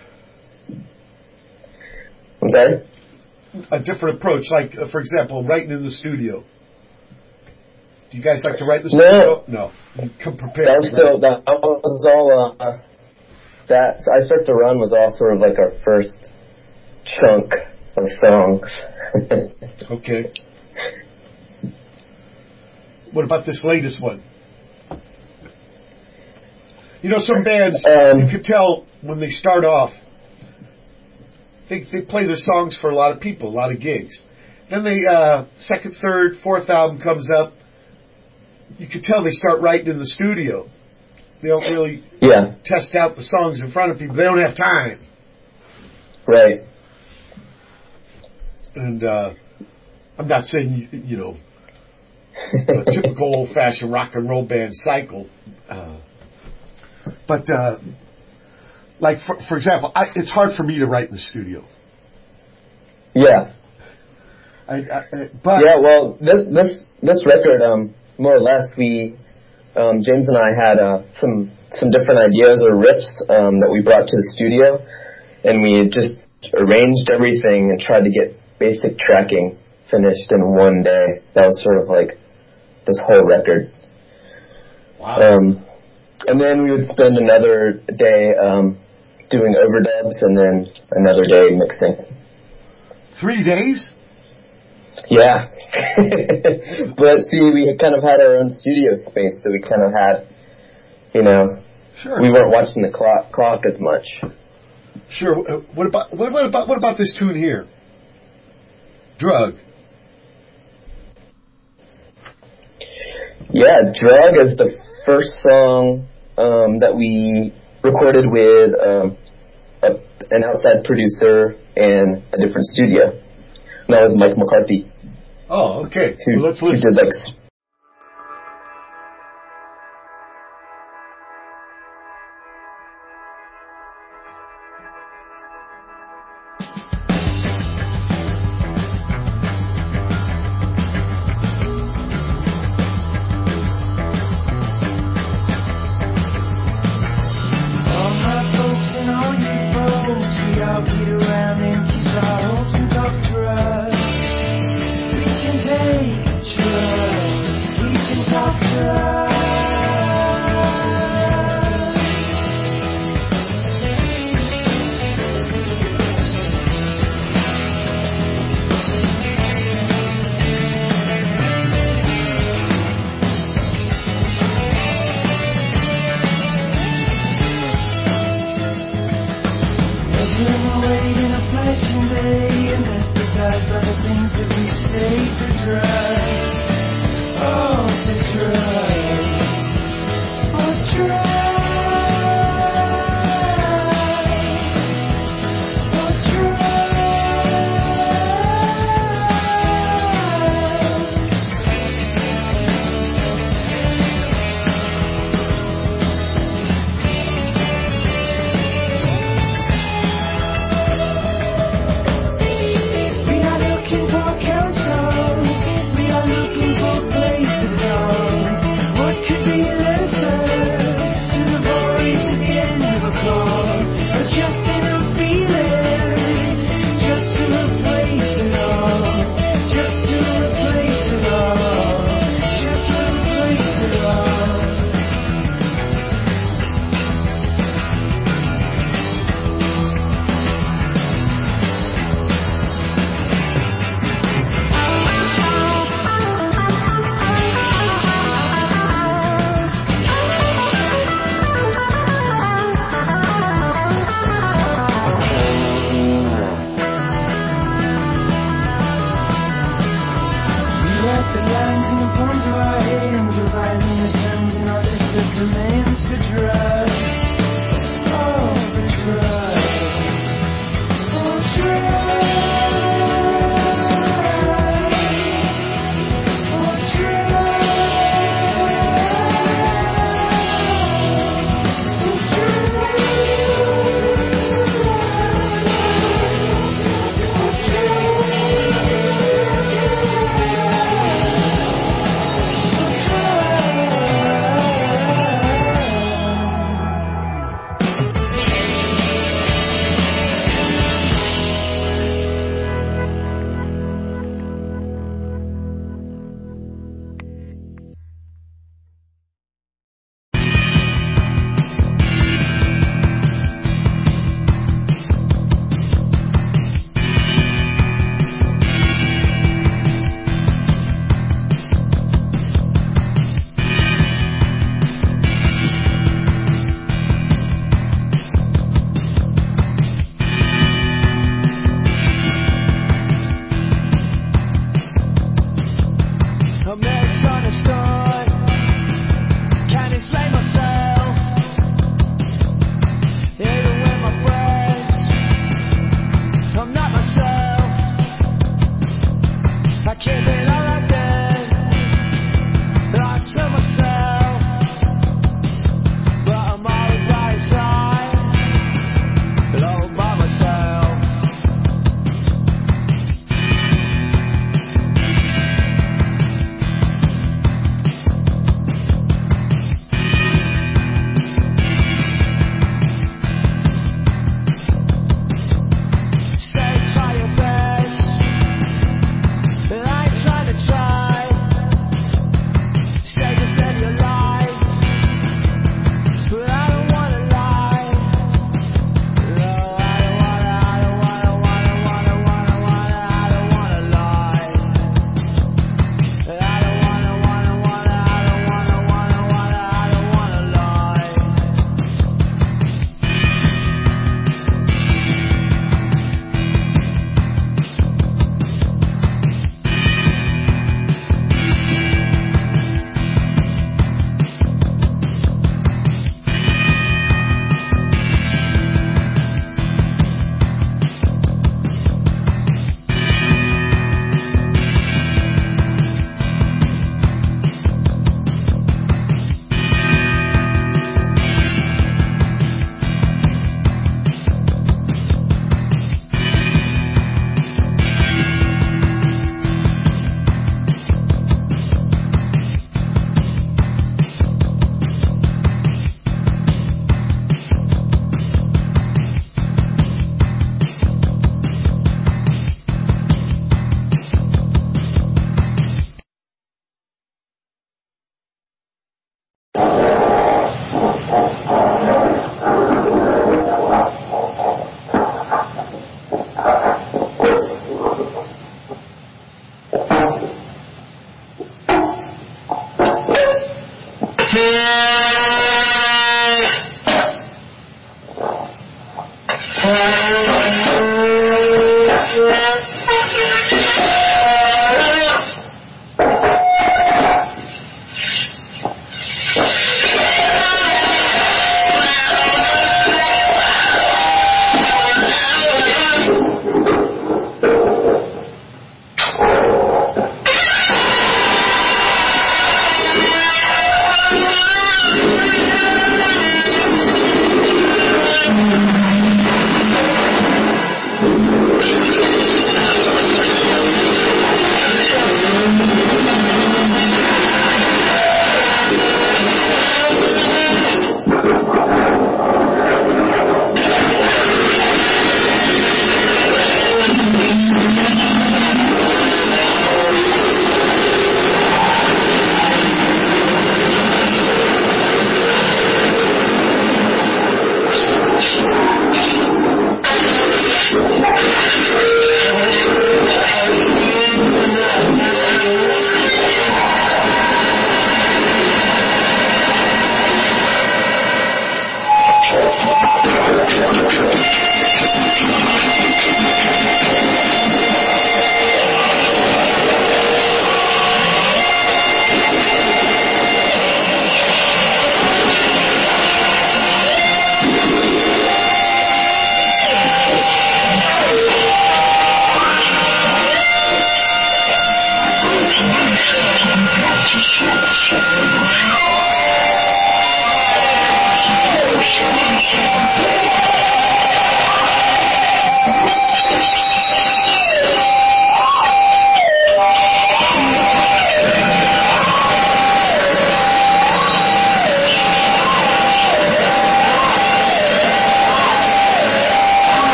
Speaker 2: I'm sorry?
Speaker 1: A different approach, like uh, for example, writing in the studio. Do you guys like to write in the studio?
Speaker 2: No.
Speaker 1: No. You come prepared.
Speaker 2: That was still that was all. Uh, that I Start to Run was all sort of like our first chunk of songs.
Speaker 1: Okay. What about this latest one? You know, some bands, um, you could tell when they start off, they they play their songs for a lot of people, a lot of gigs. Then they, uh, second, third, fourth album comes up, you could tell they start writing in the studio. They don't really
Speaker 2: yeah.
Speaker 1: test out the songs in front of people. They don't have time.
Speaker 2: Right.
Speaker 1: And uh, I'm not saying, you, you know, a typical old-fashioned rock and roll band cycle. Uh, but, uh, like, for, for example, I, it's hard for me to write in the studio.
Speaker 2: Yeah.
Speaker 1: I, I, but
Speaker 2: yeah, well, this this this record, um, more or less, we um, James and I had uh, some some different ideas or riffs um, that we brought to the studio, and we just arranged everything and tried to get basic tracking finished in one day. That was sort of like this whole record.
Speaker 1: Wow.
Speaker 2: Um, and then we would spend another day um, doing overdubs, and then another day mixing.
Speaker 1: Three days?
Speaker 2: Yeah. But see, we kind of had our own studio space, so we kind of had, you know,
Speaker 1: sure.
Speaker 2: we weren't watching the clock, clock as much.
Speaker 1: Sure. What about what, what about what about this tune here? Drug.
Speaker 2: Yeah, Drug is the first song um, that we recorded with um, a, an outside producer in a different studio. And that was Mike McCarthy.
Speaker 1: Oh, okay.
Speaker 2: Who,
Speaker 1: well, let's
Speaker 2: who
Speaker 1: listen.
Speaker 2: did like.
Speaker 6: All my folks and all you folks, we all get around and kiss our hopes and talk drugs. We can take drugs. the demands for drugs. Oh, for drugs. For drugs. For drugs.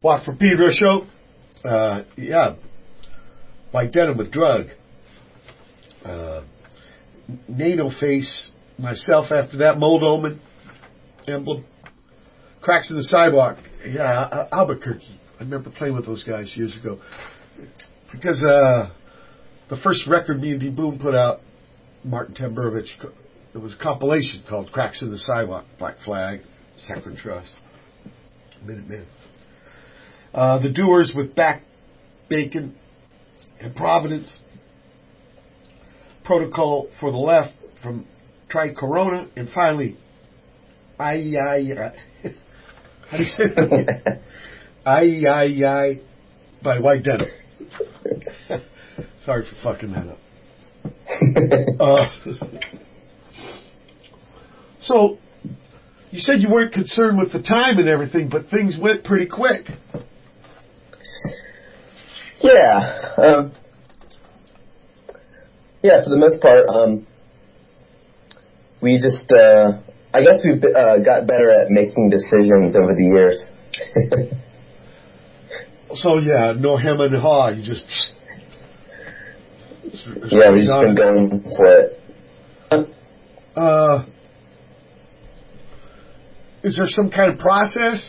Speaker 1: Walk for Pedro show. Uh, yeah. White Denim with Drug. Uh, NATO Face. Myself after that. Mold Omen. Emblem. Cracks in the Sidewalk. Yeah, Albuquerque. I remember playing with those guys years ago. Because uh, the first record me and D Boom put out, Martin Tamburovich, it was a compilation called Cracks in the Sidewalk. Black Flag, Saccharine Trust, Minutemen. Uh, the Doers with Back Bacon and Providence. Protocol for the Left from Tri Corona. And finally, I, I, how do you say that? I, I, I, by White Denim. Sorry for fucking that up. uh, so, you said you weren't concerned with the time and everything, but things went pretty quick.
Speaker 2: Yeah. Um, yeah, for the most part, um, we just, uh, I guess we've uh, got better at making decisions over the years.
Speaker 1: So, yeah, no hem and haw, you just... It's, it's
Speaker 2: yeah, we've just been going for it.
Speaker 1: Uh, is there some kind of process?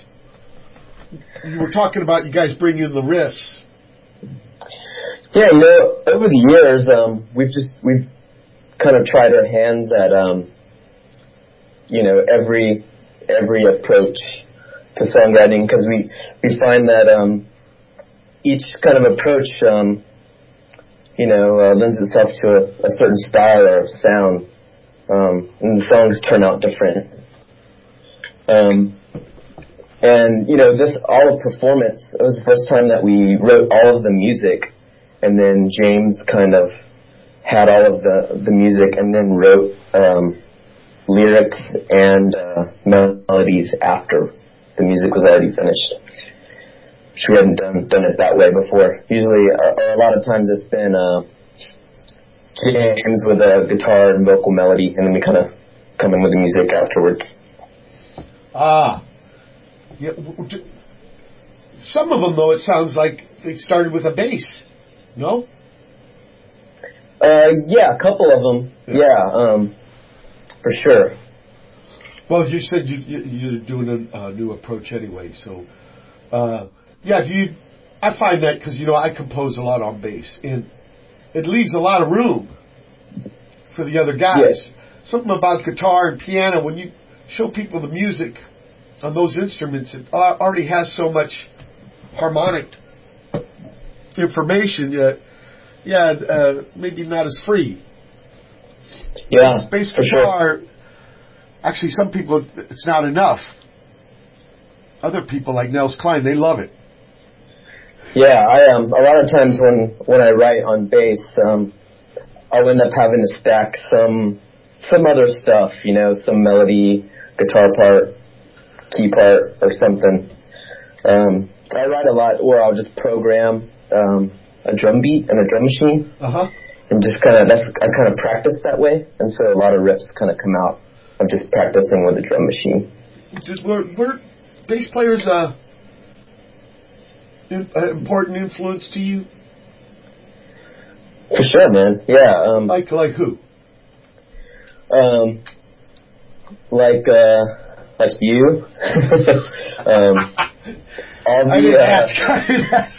Speaker 1: You were talking about you guys bring in the riffs.
Speaker 2: Yeah, you know, over the years, um, we've just, we've kind of tried our hands at, um, you know, every, every approach to songwriting, because we, we find that, um, each kind of approach, um, you know, uh, lends itself to a, a certain style or sound, um, and the songs turn out different. Um, and, you know, this all of performance, it was the first time that we wrote all of the music, and then James kind of had all of the, the music and then wrote um, lyrics and uh, melodies after the music was already finished. Which we hadn't done, done it that way before. Usually, uh, a lot of times it's been uh, James with a guitar and vocal melody, and then we kind of come in with the music afterwards.
Speaker 1: Ah. Yeah. Some of them, though, it sounds like they started with a bass. No?
Speaker 2: Uh, yeah, a couple of them. Yeah, yeah um, for sure.
Speaker 1: Well, you said you, you, you're doing a uh, new approach anyway, so... Uh, yeah, do you... I find that because, you know, I compose a lot on bass, and it leaves a lot of room for the other guys.
Speaker 2: Yes.
Speaker 1: Something about guitar and piano, when you show people the music on those instruments, it already has so much harmonic information, yet, yeah, uh, maybe not as free.
Speaker 2: Yeah,
Speaker 1: bass
Speaker 2: for
Speaker 1: guitar,
Speaker 2: sure.
Speaker 1: Actually, some people, it's not enough. Other people, like Nels Klein, they love it.
Speaker 2: Yeah, I um a lot of times when, when I write on bass, um, I'll end up having to stack some some other stuff, you know, some melody, guitar part, key part, or something. Um, I write a lot where I'll just program um, a drum beat and a drum machine,
Speaker 1: uh-huh.
Speaker 2: and just kind of that's I kind of practice that way, and so a lot of riffs kind of come out of just practicing with a drum machine.
Speaker 1: Did, were, were bass players uh, in, uh, important influence to you?
Speaker 2: For sure, man. Yeah. Um,
Speaker 1: like like who?
Speaker 2: Um, like uh, like you. um, all the,
Speaker 1: I didn't
Speaker 2: uh,
Speaker 1: ask. I didn't ask.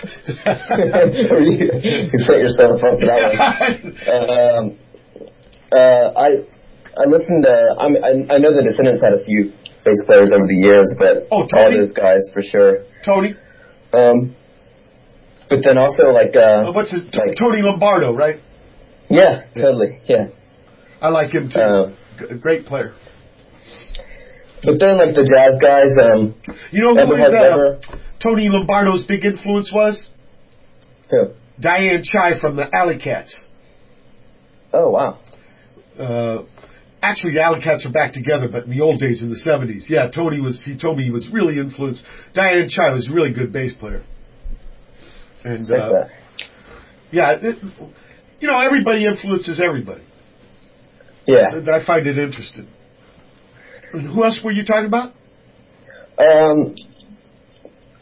Speaker 2: you, you set yourself up for that one. Um, uh, I I listened to. I, mean, I I know the Descendants had a few bass players over the years, but
Speaker 1: oh,
Speaker 2: all those guys for sure.
Speaker 1: Tony.
Speaker 2: Um, but then also like uh,
Speaker 1: uh what's his t-
Speaker 2: like,
Speaker 1: Tony Lombardo, right?
Speaker 2: Yeah, totally. Yeah.
Speaker 1: I like him too.
Speaker 2: Uh,
Speaker 1: G- great player.
Speaker 2: But then like the jazz guys, um,
Speaker 1: you know who his, uh, Tony Lombardo's big influence was?
Speaker 2: Who?
Speaker 1: Diane Chai from the Alley Cats.
Speaker 2: Oh wow.
Speaker 1: Uh, actually, the Alley Cats are back together, but in the old days, in the seventies, yeah, Tony was. He told me he was really influenced. Diane Chai was a really good bass player. And uh, yeah, it, you know, everybody influences everybody.
Speaker 2: Yeah,
Speaker 1: so I find it interesting. And who else were you talking about?
Speaker 2: Um,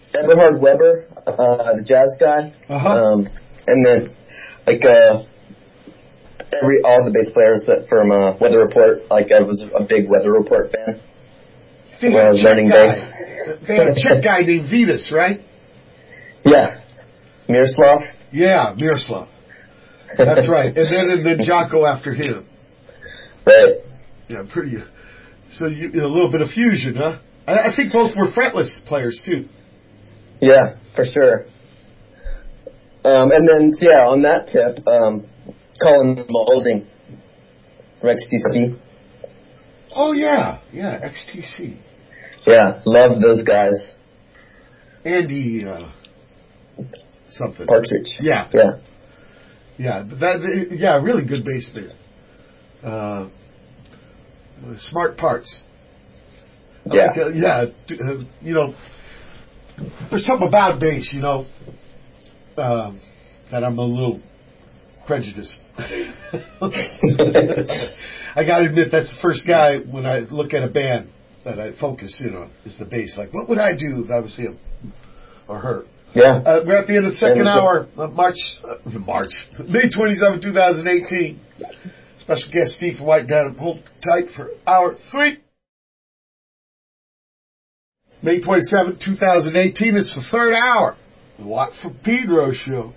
Speaker 2: Eberhard Weber, uh, the jazz guy.
Speaker 1: Uh-huh.
Speaker 2: Um, and then, like, uh, every, all the bass players that from, uh, Weather Report, like, I was a big Weather Report fan.
Speaker 1: They
Speaker 2: When I
Speaker 1: had
Speaker 2: was
Speaker 1: a Czech
Speaker 2: learning
Speaker 1: guy.
Speaker 2: bass.
Speaker 1: They had a Czech guy named Vitas, right?
Speaker 2: Yeah. Miroslav.
Speaker 1: Yeah, Miroslav. That's right. And then and then Jocko after him.
Speaker 2: Right.
Speaker 1: Yeah, pretty. So you, a little bit of fusion, huh? I, I think both were fretless players too.
Speaker 2: Yeah, for sure. Um, and then, so yeah, on that tip, um, Colin Moulding from X T C.
Speaker 1: Oh yeah, yeah, X T C.
Speaker 2: Yeah, love those guys.
Speaker 1: Andy, uh, something.
Speaker 2: Partridge.
Speaker 1: Yeah.
Speaker 2: Yeah.
Speaker 1: Yeah, but that, yeah, really good bass man. Uh, smart parts. I
Speaker 2: Yeah.
Speaker 1: like, uh, yeah, d- uh, you know, there's something about bass, you know, um, that I'm a little prejudiced. I gotta admit, that's the first guy when I look at a band that I focus in on is the bass. Like, what would I do if I was him or her?
Speaker 2: Yeah.
Speaker 1: Uh, we're at the end of the second
Speaker 2: Yeah,
Speaker 1: hour of March, uh, March, May twenty-seventh, twenty eighteen. Special guest Steve from White Down. Hold tight for hour three. May twenty-seventh, twenty eighteen. It's the third hour. The Watt from Pedro show.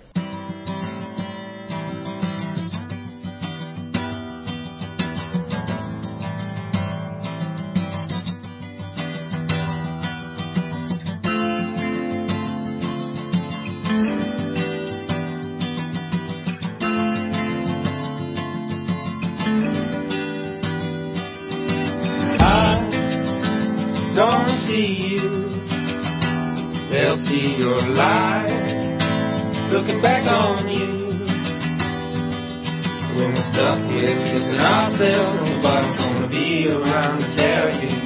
Speaker 6: Don't see you, they'll see your light looking back on you. When we're stuck with kissing ourselves, nobody's gonna be around to tell you.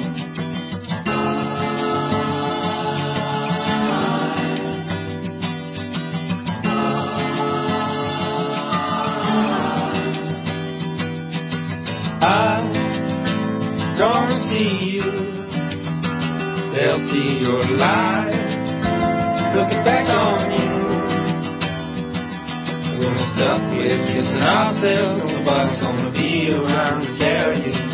Speaker 6: I don't see you. They'll see your light looking back on you. When we're stuck with kissing ourselves, nobody's gonna be around to tell you.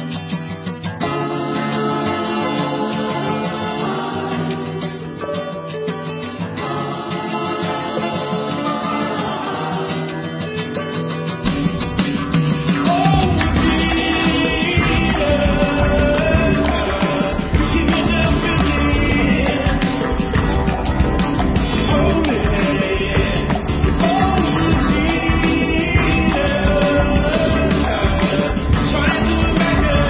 Speaker 6: Trying to imagine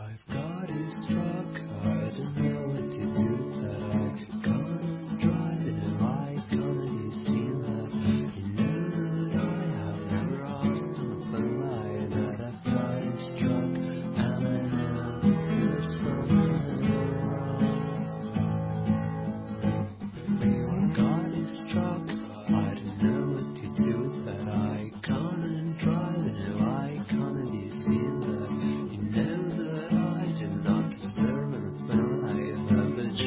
Speaker 10: I've got his truck, I don't know what to do with that. I can't drive it, am I gonna see that? You know that I have never owned the lie that I've got his truck, and I know there's something wrong. I've got his truck, I don't know what to do with that. I can't drive it, am I gonna see that? You know that I did not deserve anything. I have a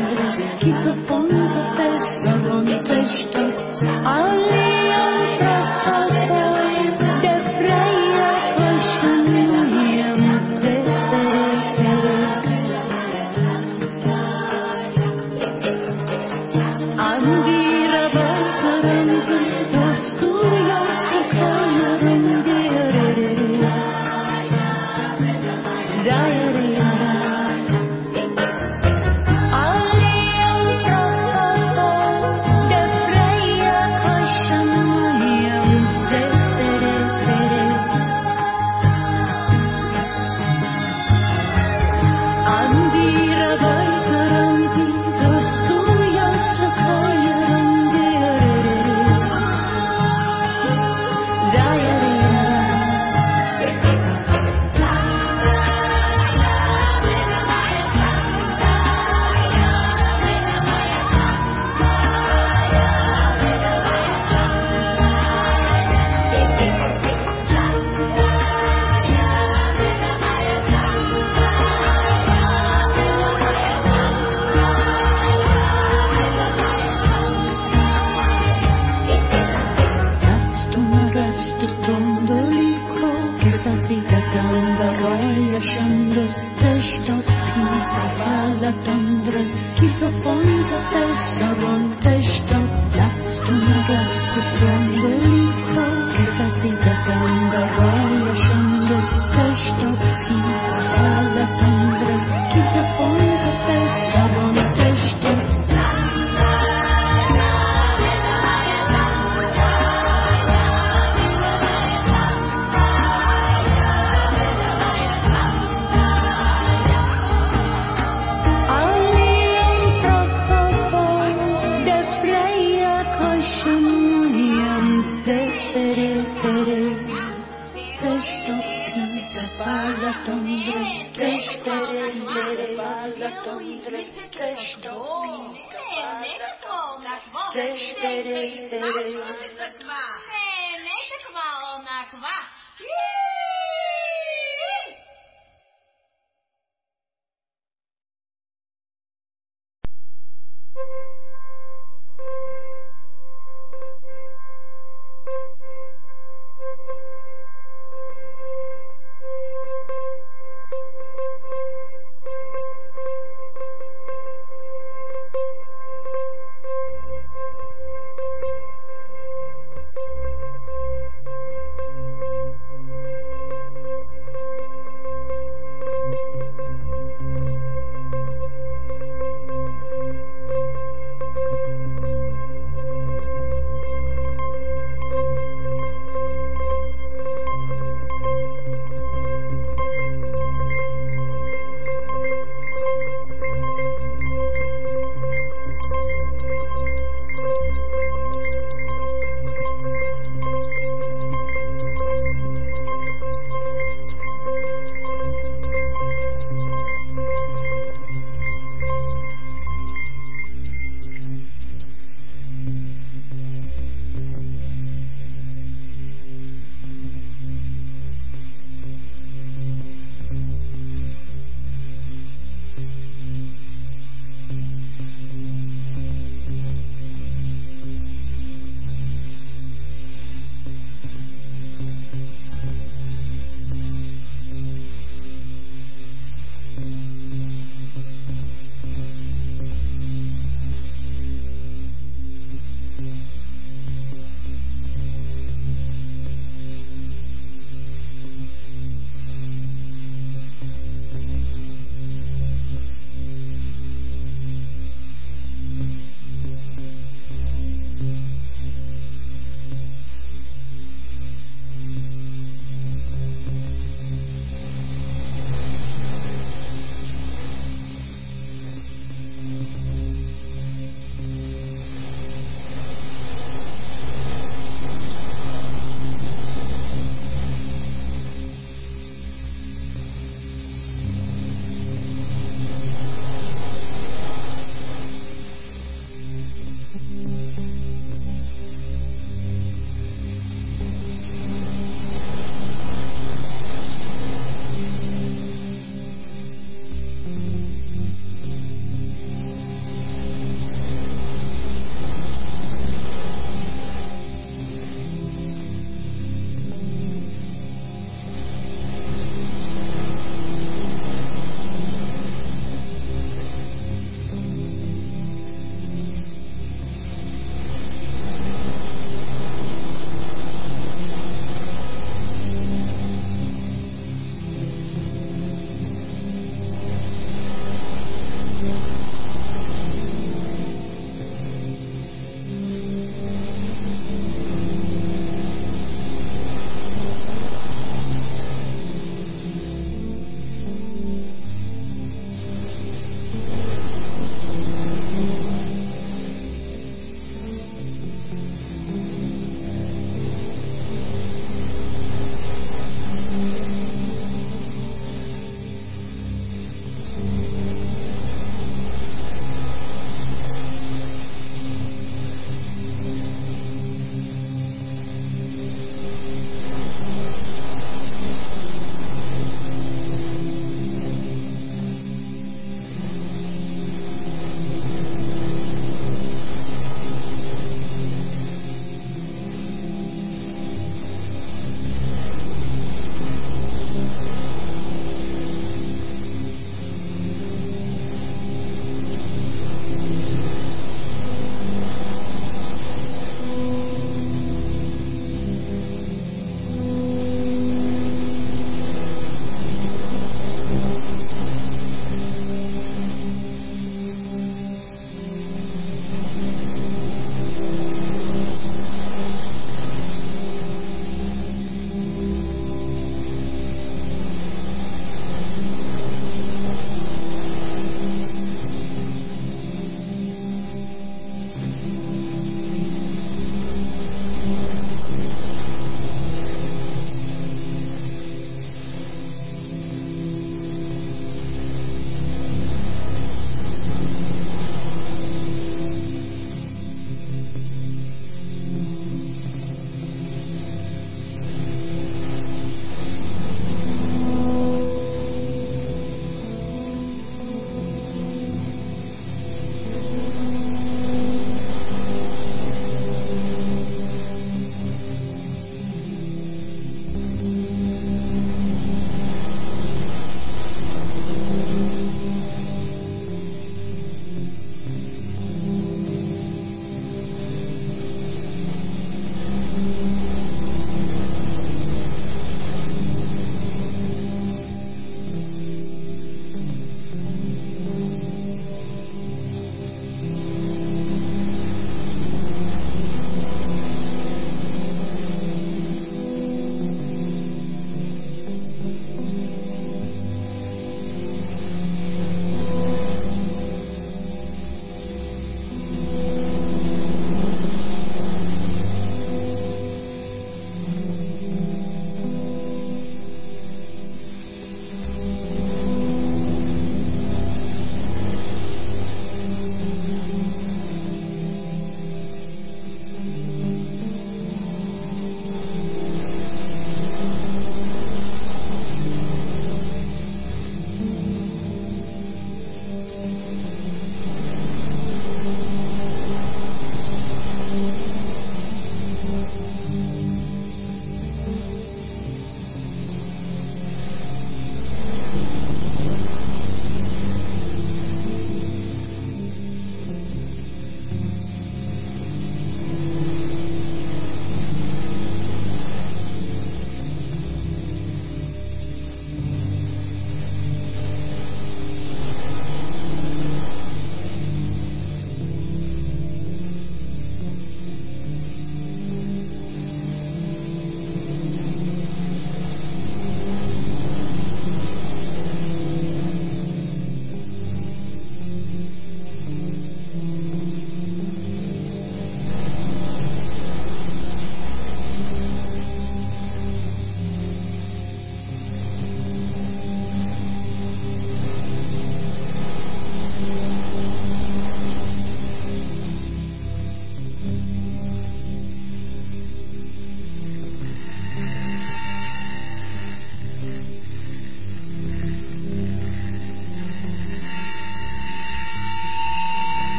Speaker 11: tondres, quito ponta testa, non testa, alliam propopoi, de freia cosciuniam de Andira basarantis, tascurias sakanarum dearere, diarere. Alliam propopoi, de freia cosciuniam de Andira basarantis, tascurias sakanarum dearere, diarere. Resto tombolico che fatica tanga roia scendos testo pinta palla tondres quito ponta testa ron testo resto resto tombolico che fatica tanga roia scendos testo pinta palla tondres quito ponta testa ron testo Alliam propopoi, de freia cosciuniam de tere, testo pinta palla tondres, testere, palla tondres, testo pinta palla tondres, testere,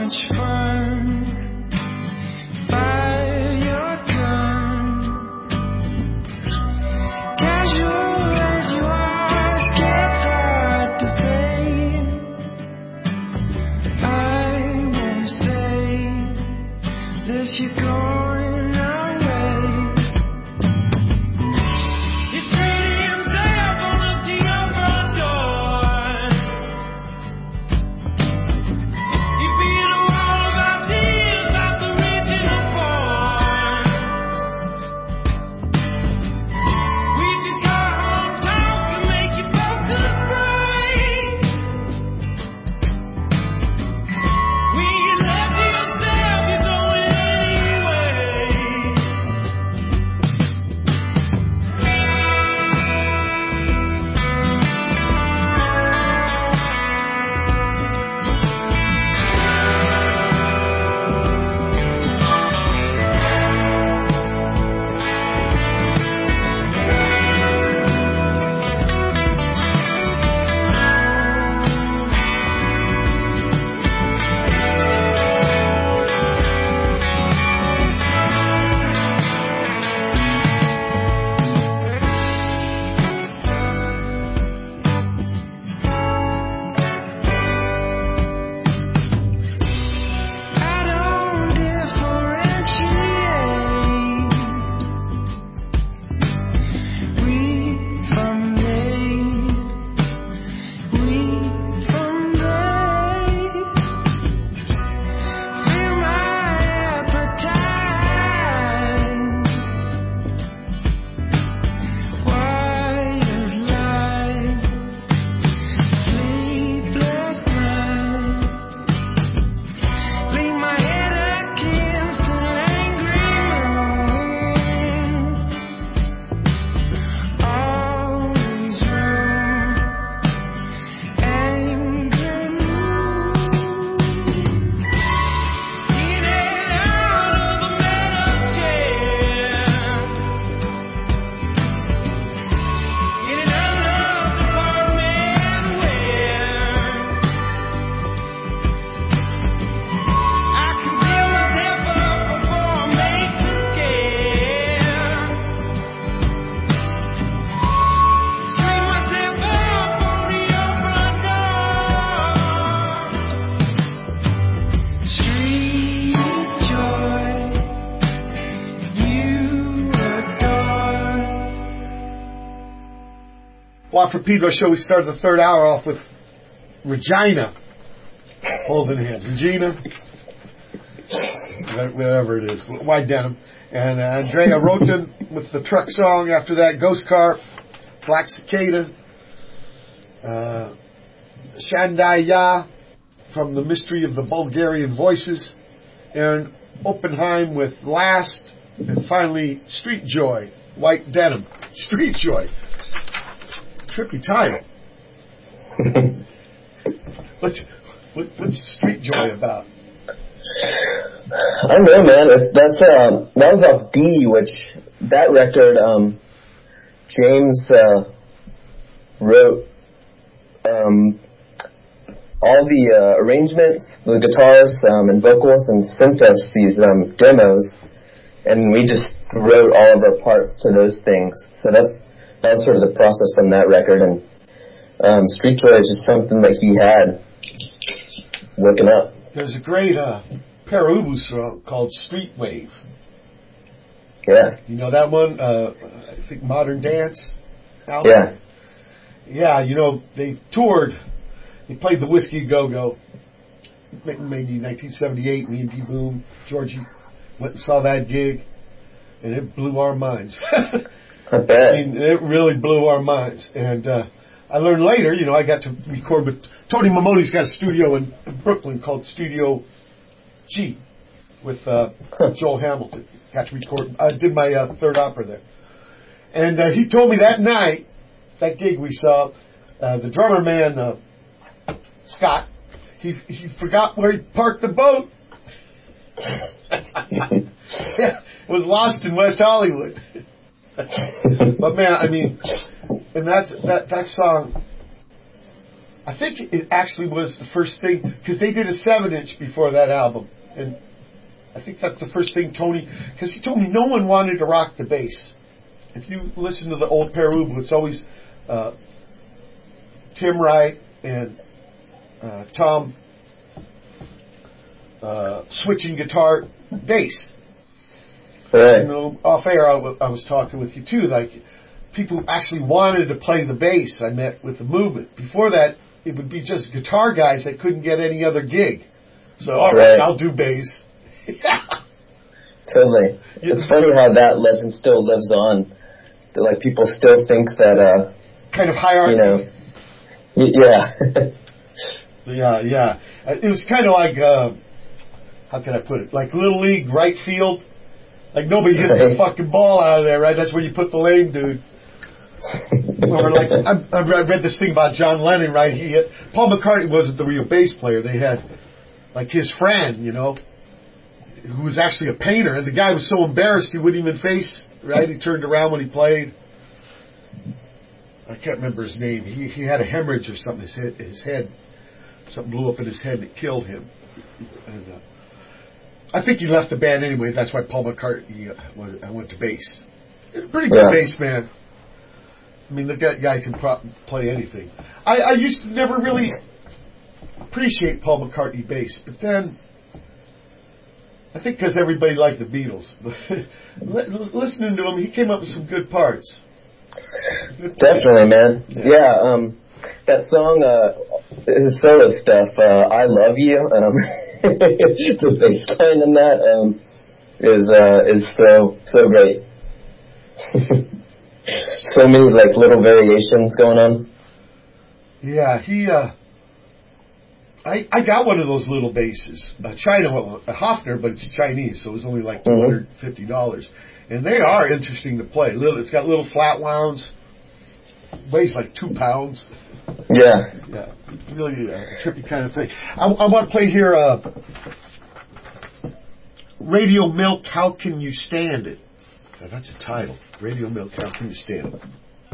Speaker 3: much fun. Fire your gun. Casual as you are, it's hard to say. I won't say this, you're going away. He's treating himself on up to your front door. He beat a wall of ideas about the regional form. We could go home, talk, and make you focus right. When you left to yourself, you're going anyway. I don't differentiate we from they, we from they. Feel my appetite, white as light, sleepless night. Lean my head against an angry moon. Always room, angry moon. In and out of a metal chair, in an unloved apartment where I can fill myself up before I make the scare. String myself up on your front door. Street joy, you adore.
Speaker 1: Wofford Pedro Show. We started the third hour off with Regina. Holding hands. Regina. Whatever it is. White denim. And uh, Andrea Roten with the truck song. After that, Ghost Car. Black Cicada. Uh, Shandaya from The Mystery of the Bulgarian Voices. Aaron Oppenheim with Last. And finally, Street Joy. White denim. Street Joy. Trippy title. What's, what, what's Street Joy about?
Speaker 2: I don't know, man. It's, that's uh, that was off D, which that record, um, James uh, wrote um, all the uh, arrangements, the guitars um, and vocals, and sent us these um, demos, and we just wrote all of our parts to those things. So that's that's sort of the process on that record. And um, Street Joy is just something that he had working up.
Speaker 1: There's a great uh, Perubu song called Street Wave.
Speaker 2: Yeah.
Speaker 1: You know that one? Uh, I think Modern Dance album?
Speaker 2: Yeah.
Speaker 1: Yeah, you know, they toured. They played the Whiskey Go-Go. Maybe nineteen seventy-eight, me and D-Boom, Georgie, went and saw that gig. And it blew our minds.
Speaker 2: I bet.
Speaker 1: I mean, it really blew our minds. And uh, I learned later, you know, I got to record with... Tony Mamone's got a studio in Brooklyn called Studio G with uh, Joel Hamilton. Got to record... I did my uh, third opera there. And uh, he told me that night, that gig we saw, uh, the drummer man, uh, Scott, he, he forgot where he parked the boat. Yeah, it was lost in West Hollywood. But man, I mean, and that that that song, I think it actually was the first thing, because they did a seven inch before that album. And I think that's the first thing Tony, because he told me no one wanted to rock the bass. If you listen to the old Perubu, it's always uh, Tim Wright and uh, Tom uh, switching guitar, bass.
Speaker 2: Right.
Speaker 1: You know, off air I, w- I was talking with you too, like people actually wanted to play the bass. I met with the movement. Before that, it would be just guitar guys that couldn't get any other gig. So, all right,
Speaker 2: Right.
Speaker 1: I'll do bass.
Speaker 2: Totally. It's funny how that legend still lives on. That, like, people still think that, uh,
Speaker 1: kind of hierarchy.
Speaker 2: you know, y- yeah.
Speaker 1: Yeah, yeah. Uh, It was kind of like, uh, how can I put it? Like Little League right field. Like nobody hits
Speaker 2: Right.
Speaker 1: a fucking ball out of there, right? That's where you put the lame dude. Or like, I, I read this thing about John Lennon, right? He had, Paul McCartney wasn't the real bass player. They had, like, his friend, you know, who was actually a painter. And the guy was so embarrassed he wouldn't even face, right? He turned around when he played. I can't remember his name. He he had a hemorrhage or something. His head, his head something blew up in his head that killed him. And, uh, I think he left the band anyway. That's why Paul McCartney uh, went, I went to bass. Pretty good
Speaker 2: Yeah.
Speaker 1: bass man. I mean, the guy, guy can pro- play anything. I, I used to never really appreciate Paul McCartney bass, but then I think because everybody liked the Beatles. Listening to him, he came up with some good parts. Good
Speaker 2: Definitely, man.
Speaker 1: Yeah.
Speaker 2: Yeah, um, that song, uh, his solo stuff, uh, I Love You, um, the bass line in that, um, is, uh, is so, so great. So many, like, little variations going on.
Speaker 1: Yeah, he, uh, I, I got one of those little basses. Uh, China, well, a Hofner, but it's Chinese, so it was only like two hundred fifty dollars. And they are interesting to play. Little, it's got little flat wounds. Weighs like two pounds.
Speaker 2: Yeah.
Speaker 1: Yeah, really a trippy kind of thing. I, I want to play here, uh, Radio Milk, How Can You Stand It? Now, that's a title. Radio Milk, How Can You Stand It?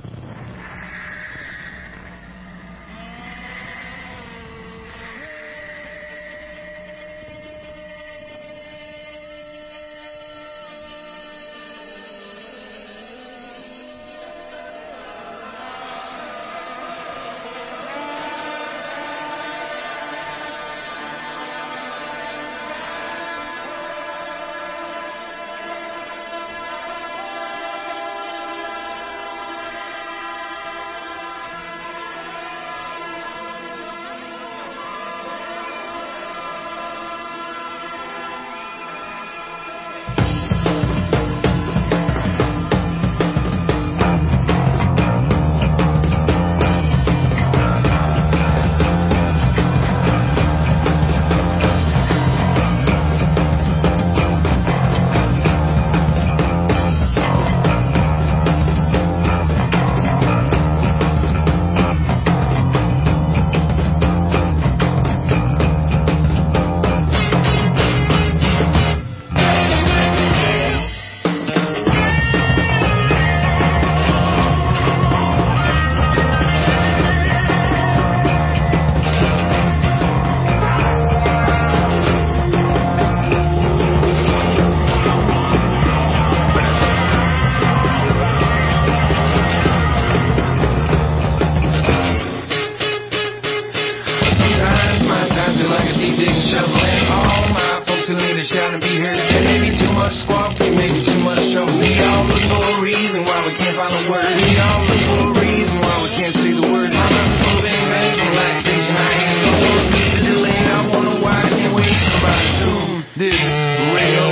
Speaker 6: Shout and be here today. Maybe too much squawk, maybe too much trouble. We all look for a reason why we can't find a word. We all look for a reason why we can't say the word. My love is moving, ready for relaxation. I ain't gonna be the delay. I wonder why I can't wait. Somebody tune this radio.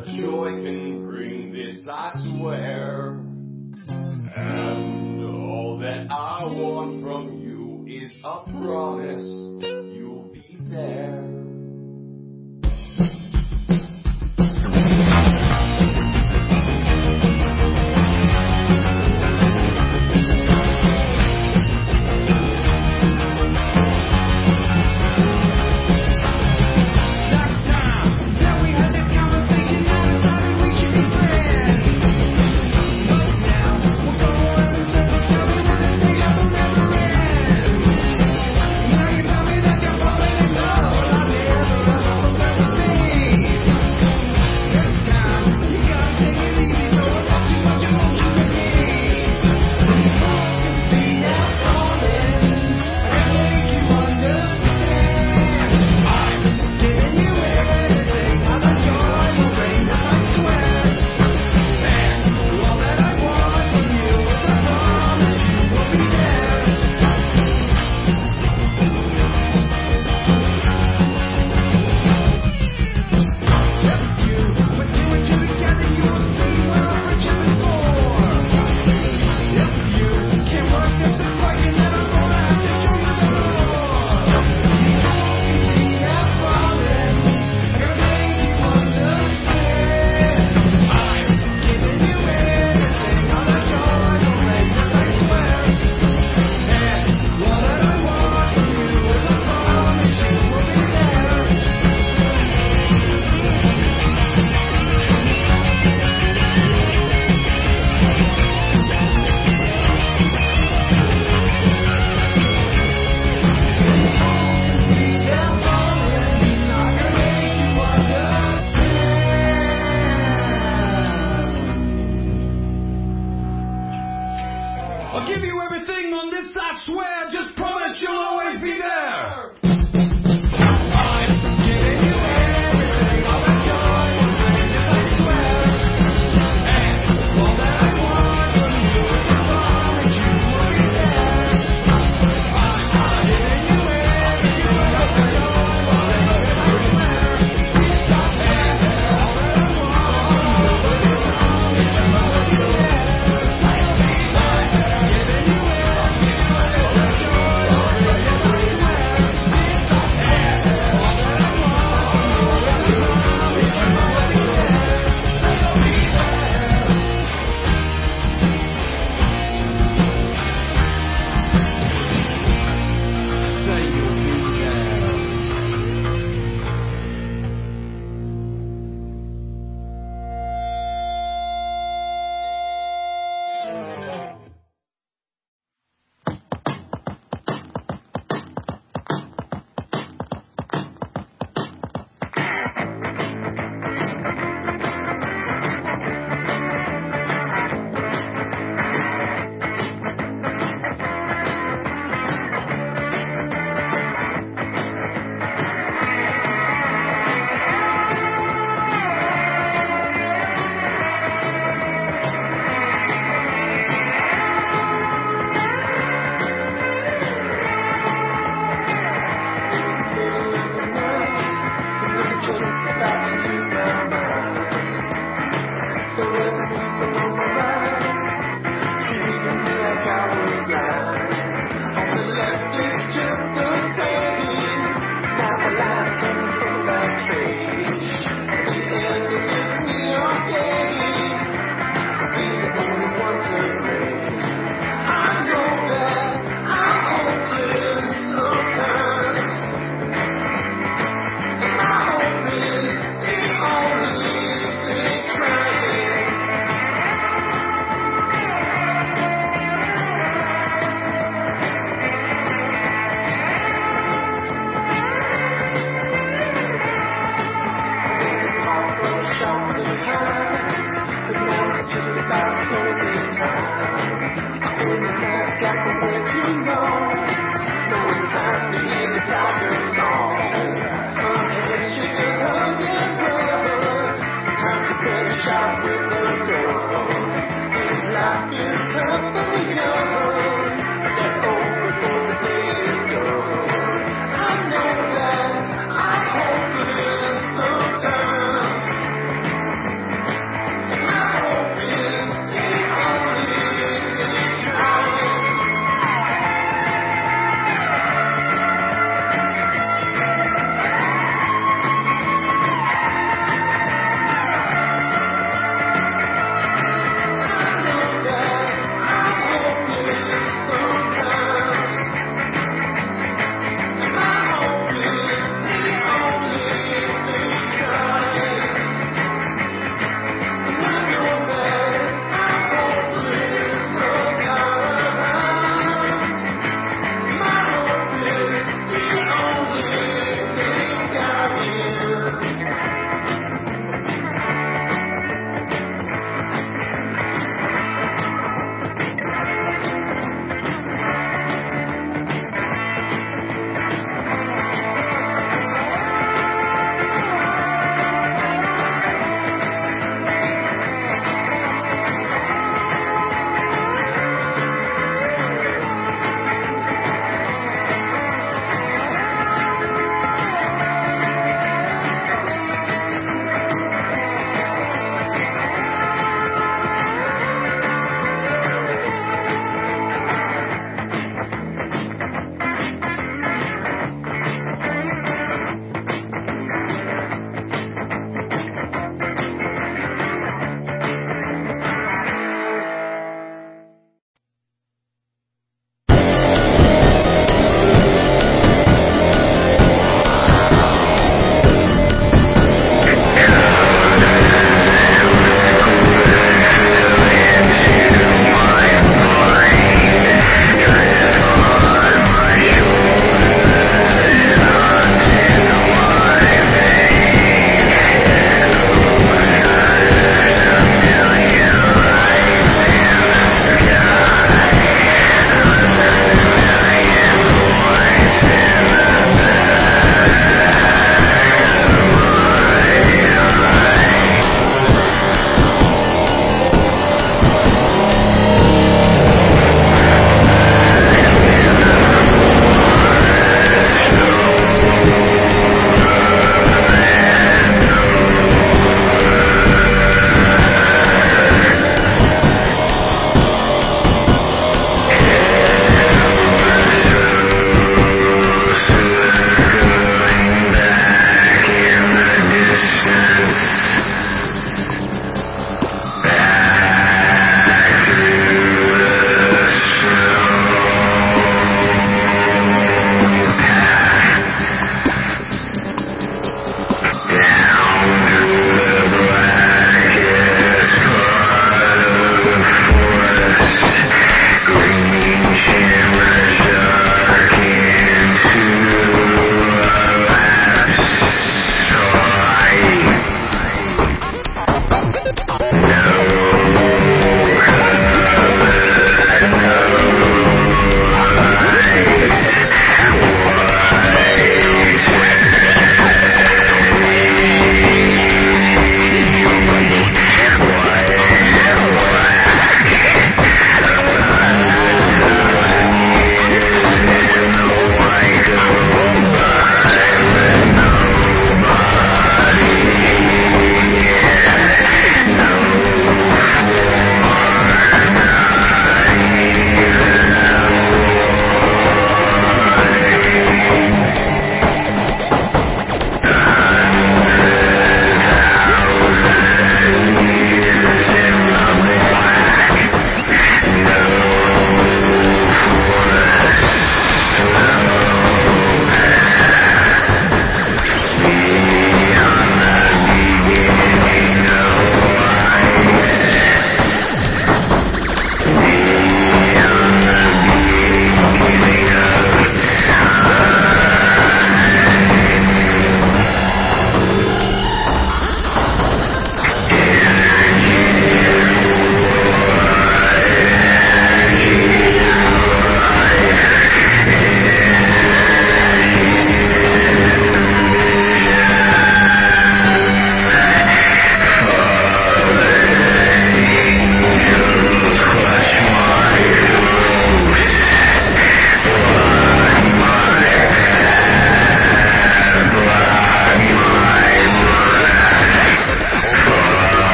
Speaker 12: much joy can bring this, I swear. And all that I want from you is a promise you'll be there.
Speaker 6: I'll give you everything on this, I swear. Just promise you'll always be there.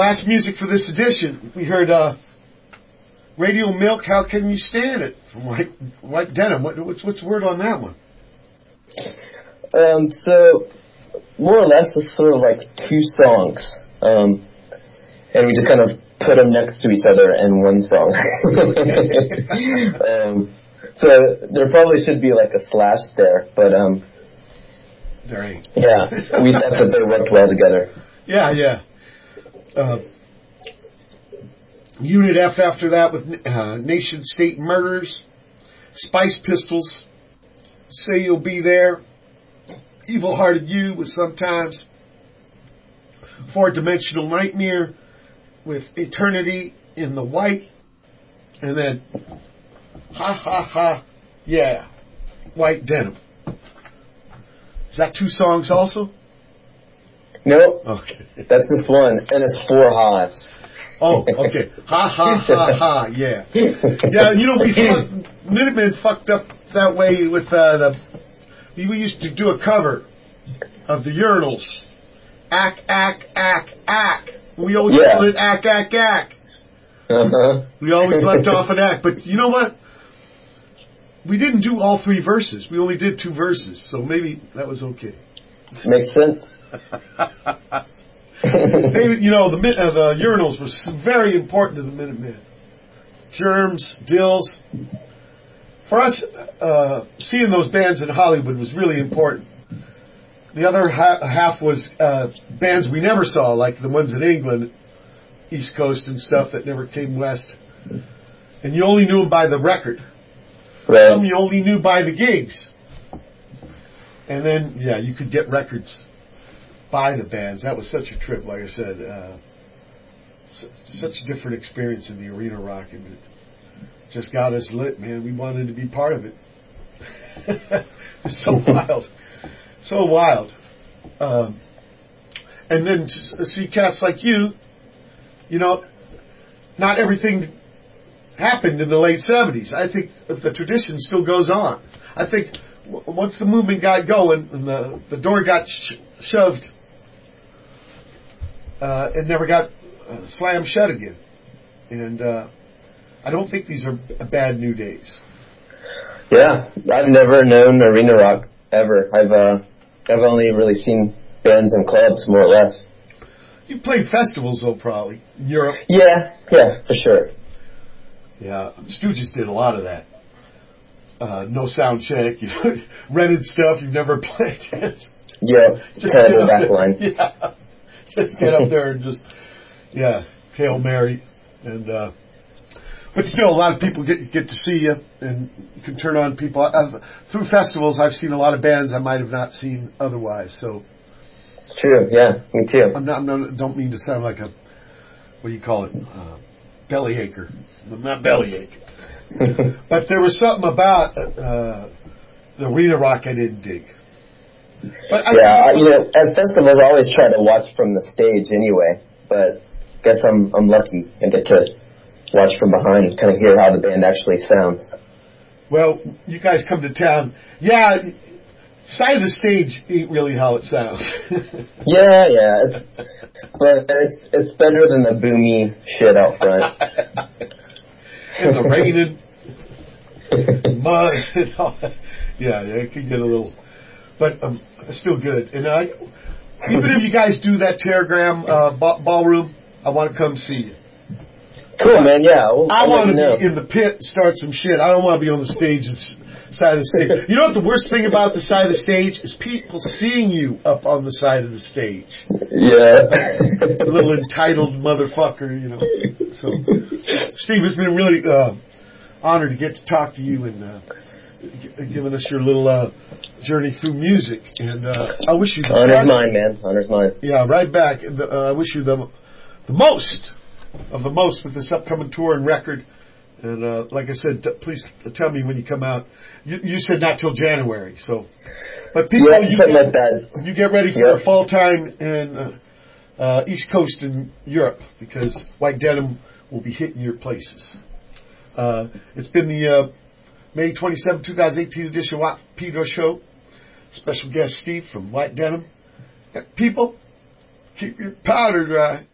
Speaker 1: last music for this edition, we heard uh, Radio Milk, How Can You Stand It? From White, White Denim. What, what's, what's the word on that one?
Speaker 2: Um, so, more or less, it's sort of like two songs. Um, and we just kind of put them next to each other in one song. um, so, there probably should be like a slash there, but, um,
Speaker 1: there ain't.
Speaker 2: Yeah, we thought that they worked well together.
Speaker 1: Yeah, yeah. Uh, Unit F after that with uh, Nation State Murders, Spice Pistols, Say You'll Be There, Evil Hearted You with Sometimes, Four Dimensional Nightmare with Eternity in the White, and then Ha Ha Ha, yeah, White Denim. Is that two songs also?
Speaker 2: No.
Speaker 1: Okay.
Speaker 2: That's just one, and it's four ha's.
Speaker 1: Oh, okay. Ha, ha, ha, ha, yeah. Yeah, you know, we fuck, Minutemen fucked up that way with uh, the... We used to do a cover of the Urinals. Ack, ack, ack, ack. We always
Speaker 2: Yeah.
Speaker 1: called it ack, ack, ack.
Speaker 2: Uh-huh.
Speaker 1: We always left off an ack. But you know what? We didn't do all three verses. We only did two verses. So maybe that was okay.
Speaker 2: Makes sense.
Speaker 1: Maybe, you know, the, uh, the Urinals were very important to the Minutemen. Germs, Dills. For us, uh, seeing those bands in Hollywood was really important. The other ha- half was uh, bands we never saw, like the ones in England, East Coast and stuff that never came west. And you only knew them by the record.
Speaker 2: Right.
Speaker 1: Some you only knew by the gigs. And then, yeah, you could get records by the bands. That was such a trip, like I said. Uh, su- such a different experience in the arena rock. And it just got us lit, man. We wanted to be part of it. It's so wild. So wild. Um, and then to see cats like you, you know, not everything happened in the late seventies. I think the tradition still goes on. I think w- once the movement got going and the, the door got sh- shoved, uh, it never got uh, slammed shut again. And uh, I don't think these are bad new days.
Speaker 2: Yeah, I've never known arena rock ever. I've uh, I've only really seen bands in clubs, more or less.
Speaker 1: You played festivals, though, probably in Europe.
Speaker 2: Yeah, yeah, for sure.
Speaker 1: Yeah, Stooges did a lot of that. Uh, no sound check, you know, rented stuff you've never played.
Speaker 2: Yeah,
Speaker 1: just
Speaker 2: terrible back line.
Speaker 1: Yeah, just get up there and just, yeah, Hail Mary. And, uh, but still, a lot of people get get to see you and you can turn on people. I've, through festivals, I've seen a lot of bands I might have not seen otherwise. So
Speaker 2: it's true. Yeah, me too.
Speaker 1: I'm not. I'm not don't mean to sound like a what do you call it, uh, bellyacher. I'm not bellyache. But there was something about uh, the arena rock I didn't dig. But I,
Speaker 2: yeah, you know, at festivals I always try to watch from the stage anyway. But guess I'm I'm lucky and get to watch from behind and kind of hear how the band actually sounds.
Speaker 1: Well, you guys come to town. Yeah, side of the stage ain't really how it sounds.
Speaker 2: yeah, yeah, it's, but it's it's better than the boomy shit out front.
Speaker 1: And the raining, mud, and all that. Yeah, yeah, it can get a little, but um, it's still good. And I, even if you guys do that Telegram uh, ba- ballroom, I want to come see you.
Speaker 2: Cool, man. Yeah, we'll,
Speaker 1: I want to
Speaker 2: know.
Speaker 1: be in the pit and start some shit. I don't want to be on the stage and s- side of the stage. You know what the worst thing about the side of the stage is? People seeing you up on the side of the stage.
Speaker 2: Yeah.
Speaker 1: A little entitled motherfucker, you know. So, Steve, it's been really uh, honored to get to talk to you and uh, g- giving us your little uh, journey through music. And uh, I wish you the
Speaker 2: Honor's
Speaker 1: best.
Speaker 2: mine, man. Honor's mine.
Speaker 1: Yeah, right back. Uh, I wish you the the most. Of the most with this upcoming tour and record. And uh, like I said, t- please tell me when you come out. You, you said not till January, so. But people,
Speaker 2: yeah,
Speaker 1: you
Speaker 2: something
Speaker 1: get,
Speaker 2: like that.
Speaker 1: You get ready for
Speaker 2: yep.
Speaker 1: a fall time in uh, uh, East Coast in Europe because White Denim will be hitting your places. Uh, it's been the uh, May twenty-seventh, twenty eighteen edition Watt Pedro Show. Special guest Steve from White Denim. People, keep your powder dry.